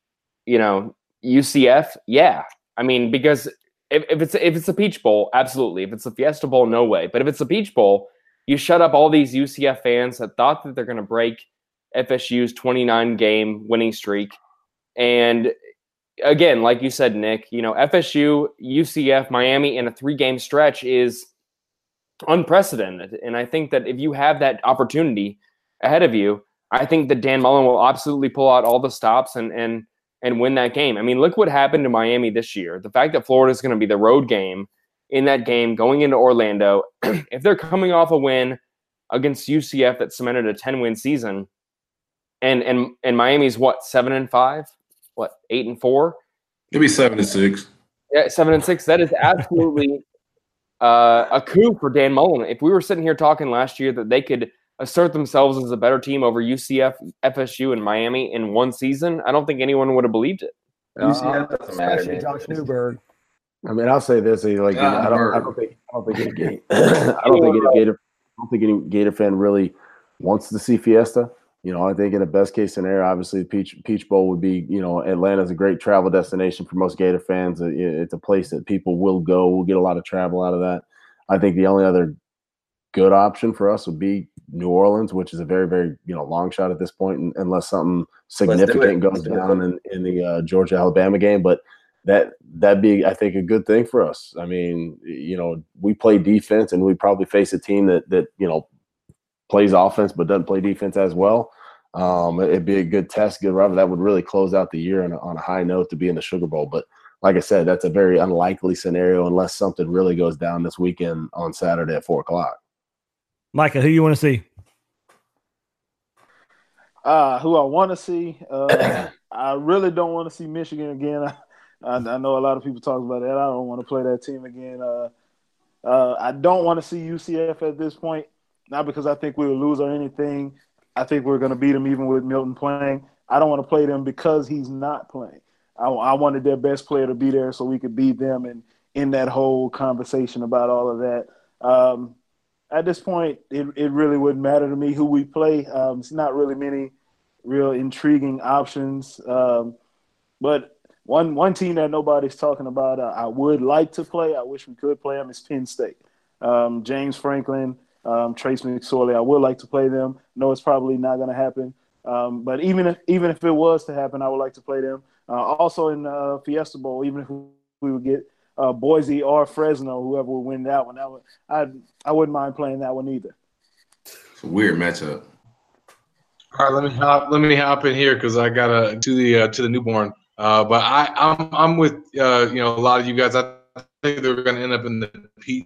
UCF? Yeah. I mean, because if it's a Peach Bowl, absolutely. If it's a Fiesta Bowl, no way. But if it's a Peach Bowl, you shut up all these UCF fans that thought that they're going to break FSU's 29-game winning streak. And again, like you said, Nick, FSU, UCF, Miami in a 3-game stretch is unprecedented. And I think that if you have that opportunity ahead of you, I think that Dan Mullen will absolutely pull out all the stops and win that game. I mean, look what happened to Miami this year. The fact that Florida is going to be the road game in that game going into Orlando, if they're coming off a win against UCF that cemented a 10-win season, and Miami's 7-5, 8-4, maybe 7-6. Yeah, 7-6. That is absolutely a coup for Dan Mullen. If we were sitting here talking last year that they could assert themselves as a better team over UCF, FSU, and Miami in one season, I don't think anyone would have believed it. UCF doesn't matter. Josh Newberg. I mean, I'll say this: I don't think any Gator fan really wants to see Fiesta. I think in a best case scenario, obviously Peach Bowl would be, Atlanta's a great travel destination for most Gator fans. It's a place that people will go. We'll get a lot of travel out of that. I think the only other good option for us would be New Orleans, which is a very, very, long shot at this point, unless something significant goes down in the Georgia-Alabama game. But that'd be, I think, a good thing for us. I mean, we play defense, and we probably face a team that plays offense but doesn't play defense as well. It'd be a good test, good rival. That would really close out the year on a high note to be in the Sugar Bowl. But like I said, that's a very unlikely scenario unless something really goes down this weekend on Saturday at 4:00. Micah, who you want to see? Who I want to see? I really don't want to see Michigan again. I know a lot of people talk about that. I don't want to play that team again. I don't want to see UCF at this point, not because I think we'll lose or anything. I think we're going to beat them even with Milton playing. I don't want to play them because he's not playing. I wanted their best player to be there so we could beat them and in that whole conversation about all of that. At this point, it really wouldn't matter to me who we play. It's not really many real intriguing options. But one team that nobody's talking about, I would like to play. I wish we could play them. Is Penn State. James Franklin, Trace McSorley. I would like to play them. No, it's probably not going to happen. But even if it was to happen, I would like to play them. Also in Fiesta Bowl, even if we would get Boise or Fresno, whoever would win that one, I wouldn't mind playing that one either. It's a weird matchup. All right, let me hop in here because I got to the newborn. But I'm with a lot of you guys. I think they're going to end up in the Peach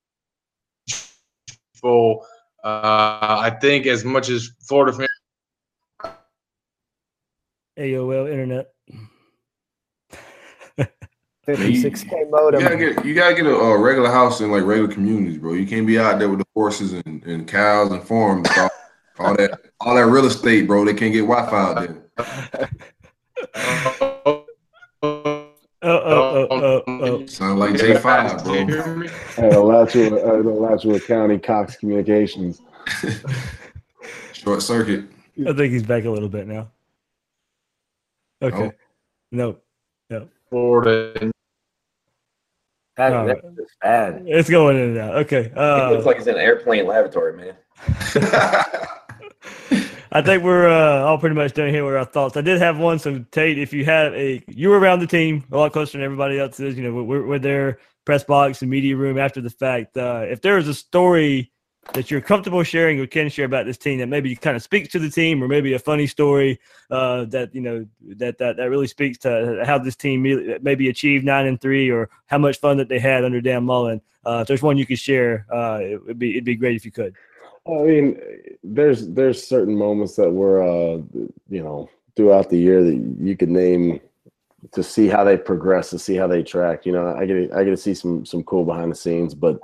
Bowl. I think as much as Florida fans. AOL internet. 56K modem. You gotta get a regular house in like regular communities, bro. You can't be out there with the horses and cows and farms, all that real estate, bro. They can't get Wi-Fi out there. Sound like J5, bro. Alachua County Cox Communications. Short circuit. I think he's back a little bit now. Okay. Oh. No. Florida. That's bad. It's going in and out. Okay. It looks like it's in an airplane lavatory, man. I think we're all pretty much done here with our thoughts. I did have one. So Tate, if you were around the team a lot closer than everybody else is. We're there, press box and media room after the fact. If there was a story that you're comfortable sharing or can share about this team that maybe kind of speaks to the team, or maybe a funny story that really speaks to how this team maybe achieved 9-3, or how much fun that they had under Dan Mullen. If there's one you could share, it'd be great if you could. I mean, there's certain moments that were throughout the year that you could name to see how they progress, to see how they track. I get to see some cool behind the scenes, but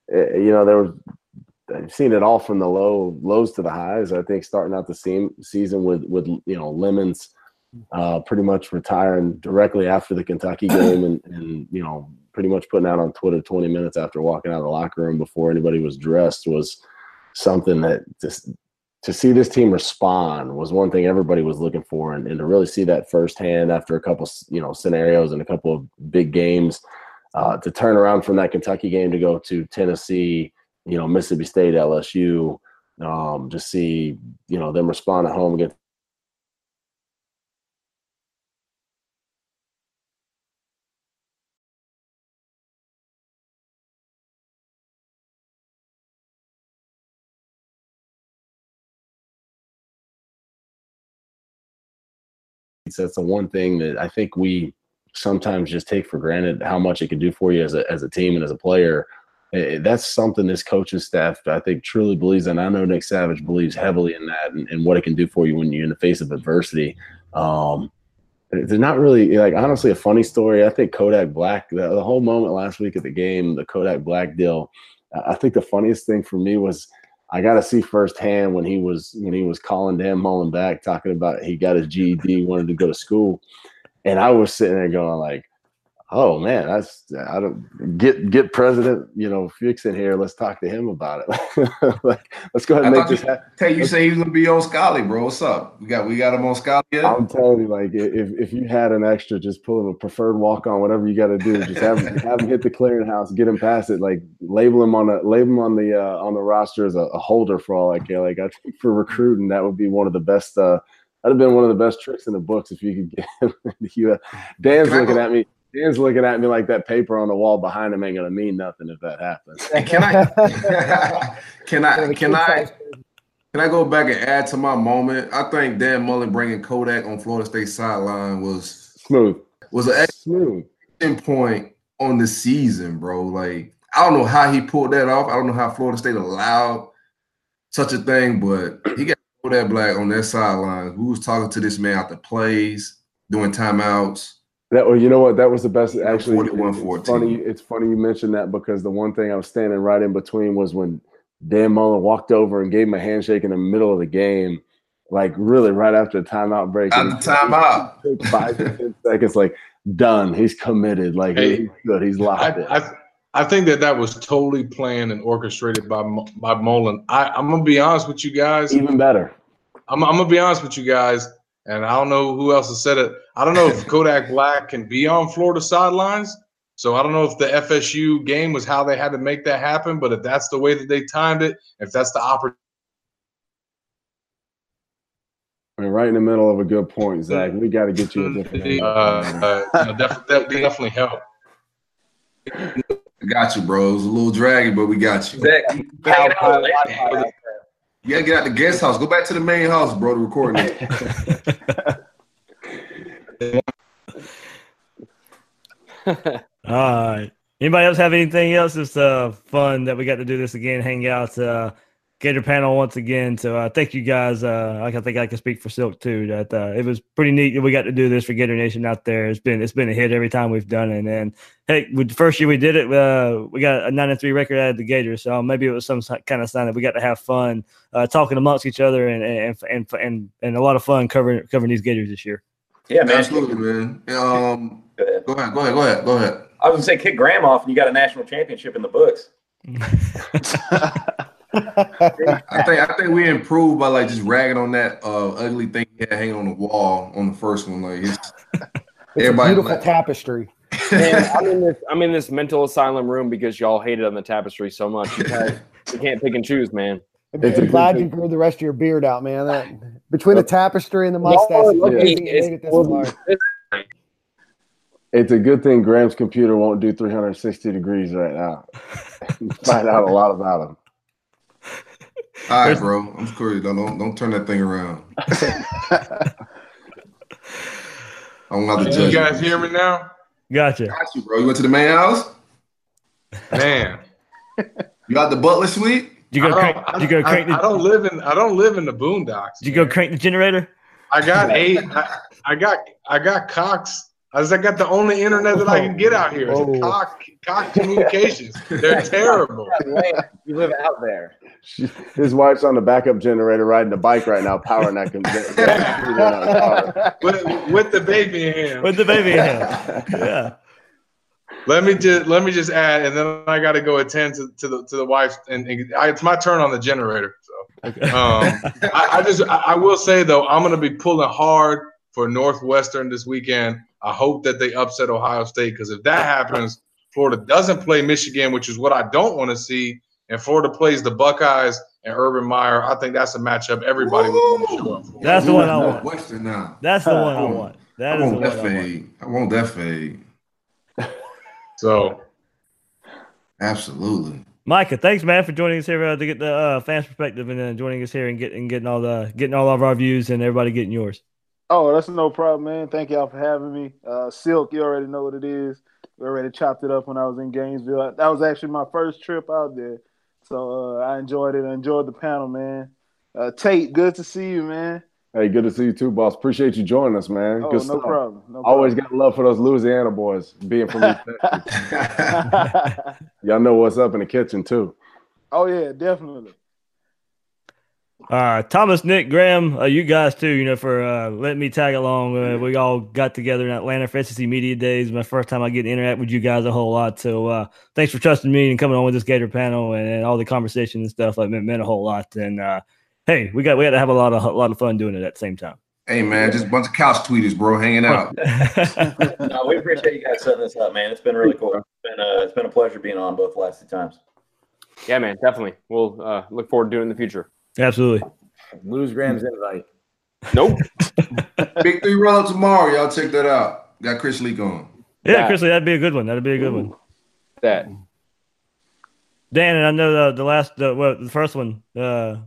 I've seen it all from the lows to the highs. I think starting out the season with Lemons pretty much retiring directly after the Kentucky game, and pretty much putting out on Twitter 20 minutes after walking out of the locker room before anybody was dressed was something that just to see this team respond was one thing everybody was looking for, and to really see that firsthand after a couple scenarios and a couple of big games, to turn around from that Kentucky game to go to Tennessee, Mississippi State, LSU, to see them respond at home against that's the one thing that I think we sometimes just take for granted, how much it can do for you as a team and as a player. That's something this coaching staff, I think, truly believes in. I know Nick Savage believes heavily in that and what it can do for you when you're in the face of adversity. They're not really, honestly, a funny story. I think Kodak Black, the whole moment last week at the game, the Kodak Black deal, I think the funniest thing for me was I got to see firsthand when he was calling Dan Mullen back, talking about he got his GED, wanted to go to school, and I was sitting there going like, "Oh man, I don't get President Fix in here. Let's talk to him about it. Let's go ahead and make this happen." You say he's gonna be on Scally, bro. What's up? We got him on Scally yet? I'm telling you, if you had an extra, just pull him a preferred walk on, whatever you got to do. Just have him hit the clearinghouse, get him past it. Label him on the roster as a holder for all I care. I think for recruiting, that would be one of the best. That'd have been one of the best tricks in the books if you could get him into Dan's looking at me. Dan's looking at me like that paper on the wall behind him ain't gonna mean nothing if that happens. Can I go back and add to my moment? I think Dan Mullen bringing Kodak on Florida State sideline was smooth. Was an excellent point on the season, bro. I don't know how he pulled that off. I don't know how Florida State allowed such a thing, but he got Kodak Black on their sideline. We was talking to this man out the plays, doing timeouts. You know what? That was the best. Actually, 41-14. It's funny you mentioned that because the one thing I was standing right in between was when Dan Mullen walked over and gave him a handshake in the middle of the game, like really right after the timeout break. At the timeout. 5 to 10 seconds, like done. He's committed. Like he's good. He's locked in. I think that was totally planned and orchestrated by Mullen. I'm gonna be honest with you guys. Even better. I'm gonna be honest with you guys, and I don't know who else has said it. I don't know if Kodak Black can be on Florida sidelines. So I don't know if the FSU game was how they had to make that happen, but if that's the way that they timed it, if that's the opportunity. I mean, right in the middle of a good point, Zach. We got to get you a different. Definitely help. I got you, bro. It was a little draggy, but we got you. Zach, you gotta get out the guest house. Go back to the main house, bro, to record it. All right. Anybody else have anything else? It's fun that we got to do this again, hang out, Gator panel once again. So thank you guys. I think I can speak for Silk too. That it was pretty neat that we got to do this for Gator Nation out there. It's been a hit every time we've done it. And hey, with the first year we did it, we got a 9-3 record out of the Gators. So maybe it was some kind of sign that we got to have fun talking amongst each other and a lot of fun covering these Gators this year. Yeah, man. Absolutely, man. Go ahead. I was gonna say kick Graham off, and you got a national championship in the books. I think we improved by like just ragging on that ugly thing he had hanging on the wall on the first one. Like it's a beautiful tapestry. Man, I'm in this mental asylum room because y'all hated on the tapestry so much. You can't pick and choose, man. I'm glad you grew the rest of your beard out, man. Between the tapestry and the mustache, it's a good thing Graham's computer won't do 360 degrees right now. Find out a lot about him. All right, bro. I'm sorry. Don't turn that thing around. I'm not the judge. You guys hear me now? Gotcha. Got you, bro. You went to the main house? Man. You got the Butler suite? I don't live in the boondocks. Did you go crank the generator? I got Cox. I got the only internet that I can get out here. It's Cox Communications. They're terrible. You live out there. His wife's on the backup generator riding the bike right now, powering that computer. with the baby in hand. With the baby in hand. Yeah. Let me just add, and then I got to go attend to the wife, and it's my turn on the generator. So, okay. I will say though, I'm going to be pulling hard for Northwestern this weekend. I hope that they upset Ohio State, because if that happens, Florida doesn't play Michigan, which is what I don't want to see, and Florida plays the Buckeyes and Urban Meyer. I think that's a matchup everybody would want to show up for. That's the one I want. Western now. That's the one I want. I want that fade. So, absolutely, Micah. Thanks, man, for joining us here to get the fans' perspective, and then joining us here and getting all of our views, and everybody getting yours. Oh, that's no problem, man. Thank y'all for having me. Silk, you already know what it is. We already chopped it up when I was in Gainesville. That was actually my first trip out there, so I enjoyed it. I enjoyed the panel, man. Tate, good to see you, man. Hey, good to see you too, boss. Appreciate you joining us, man. Oh, good no stuff. problem. No Always problem. got love for those Louisiana boys, being from East Texas. Y'all know what's up in the kitchen too. Oh yeah, definitely. Thomas, Nick, Graham, you guys too, for letting me tag along. We all got together in Atlanta for SEC Media Days. My first time I get to interact with you guys a whole lot. So thanks for trusting me and coming on with this Gator panel and all the conversation and stuff. Like meant a whole lot. And hey, we got to have a lot of fun doing it at the same time. Hey man, just a bunch of couch tweeters, bro, hanging out. No, we appreciate you guys setting this up, man. It's been really cool. It's been a pleasure being on both last two times. Yeah, man, definitely. We'll look forward to doing it in the future. Absolutely. Lose Graham's invite. Nope. Big 3 roll up tomorrow. Y'all check that out. Got Chris Leak on. Yeah, Chris Leak, that'd be a good one. That. Dan, and I know the first one, the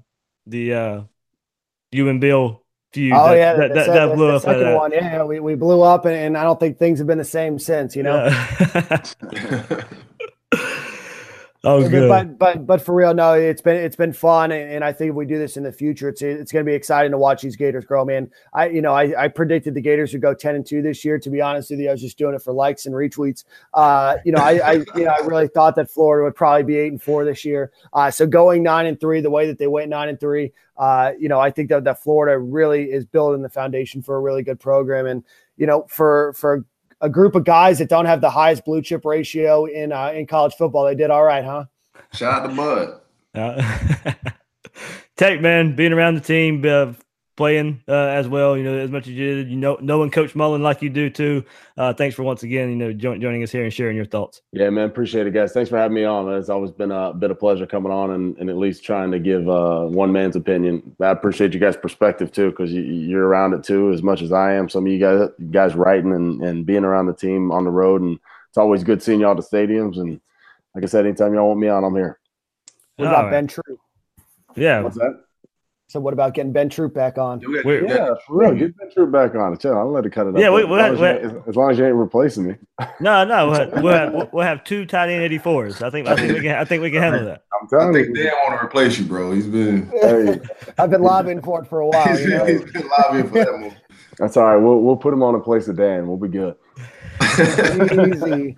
you and Bill feud. Oh, that blew up. Second one, yeah, we blew up, and I don't think things have been the same since. Oh, good. But for real, no, it's been fun, and I think if we do this in the future, it's going to be exciting to watch these Gators grow. Man, I predicted the Gators would go 10-2 this year. To be honest with you, I was just doing it for likes and retweets. I really thought that Florida would probably be 8-4 this year. So going 9-3, the way that they went 9-3, I think that Florida really is building the foundation for a really good program, and for a group of guys that don't have the highest blue chip ratio in college football, they did all right, huh? Shout out to Bud. Tate, man, being around the team, playing as well, as much as you did, knowing Coach Mullen like you do too. Thanks for once again, joining us here and sharing your thoughts. Yeah, man, appreciate it, guys. Thanks for having me on, man. It's always been a pleasure coming on and at least trying to give one man's opinion. I appreciate you guys' perspective too, because you're around it too as much as I am. Some of you guys writing and being around the team on the road, and it's always good seeing y'all at the stadiums. And like I said, anytime y'all want me on, I'm here. What about Ben Troop? Yeah. What's that? So what about getting Ben Troop back on? Yeah, for real. Get Ben Troop back on. Chill. I'll let it cut it up. Yeah, as long as you ain't replacing me. No, we'll have 2 tight end 84s. I think we can handle that. I'm telling you, Dan want to replace you, bro. He's been. Hey, I've been lobbying for it for a while. He's been lobbying for that move. That's all right. We'll put him on in place of Dan. We'll be good. Easy.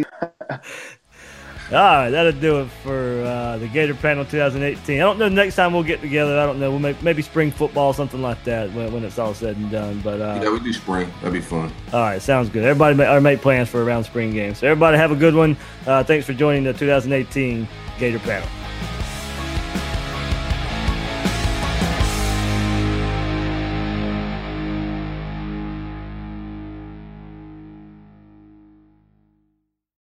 All right, that'll do it for the Gator Panel 2018. I don't know next time we'll get together. I don't know. We'll maybe spring football, something like that when it's all said and done. But yeah, we do spring. That'd be fun. All right, sounds good. Everybody make plans for around spring games. So everybody have a good one. Thanks for joining the 2018 Gator Panel.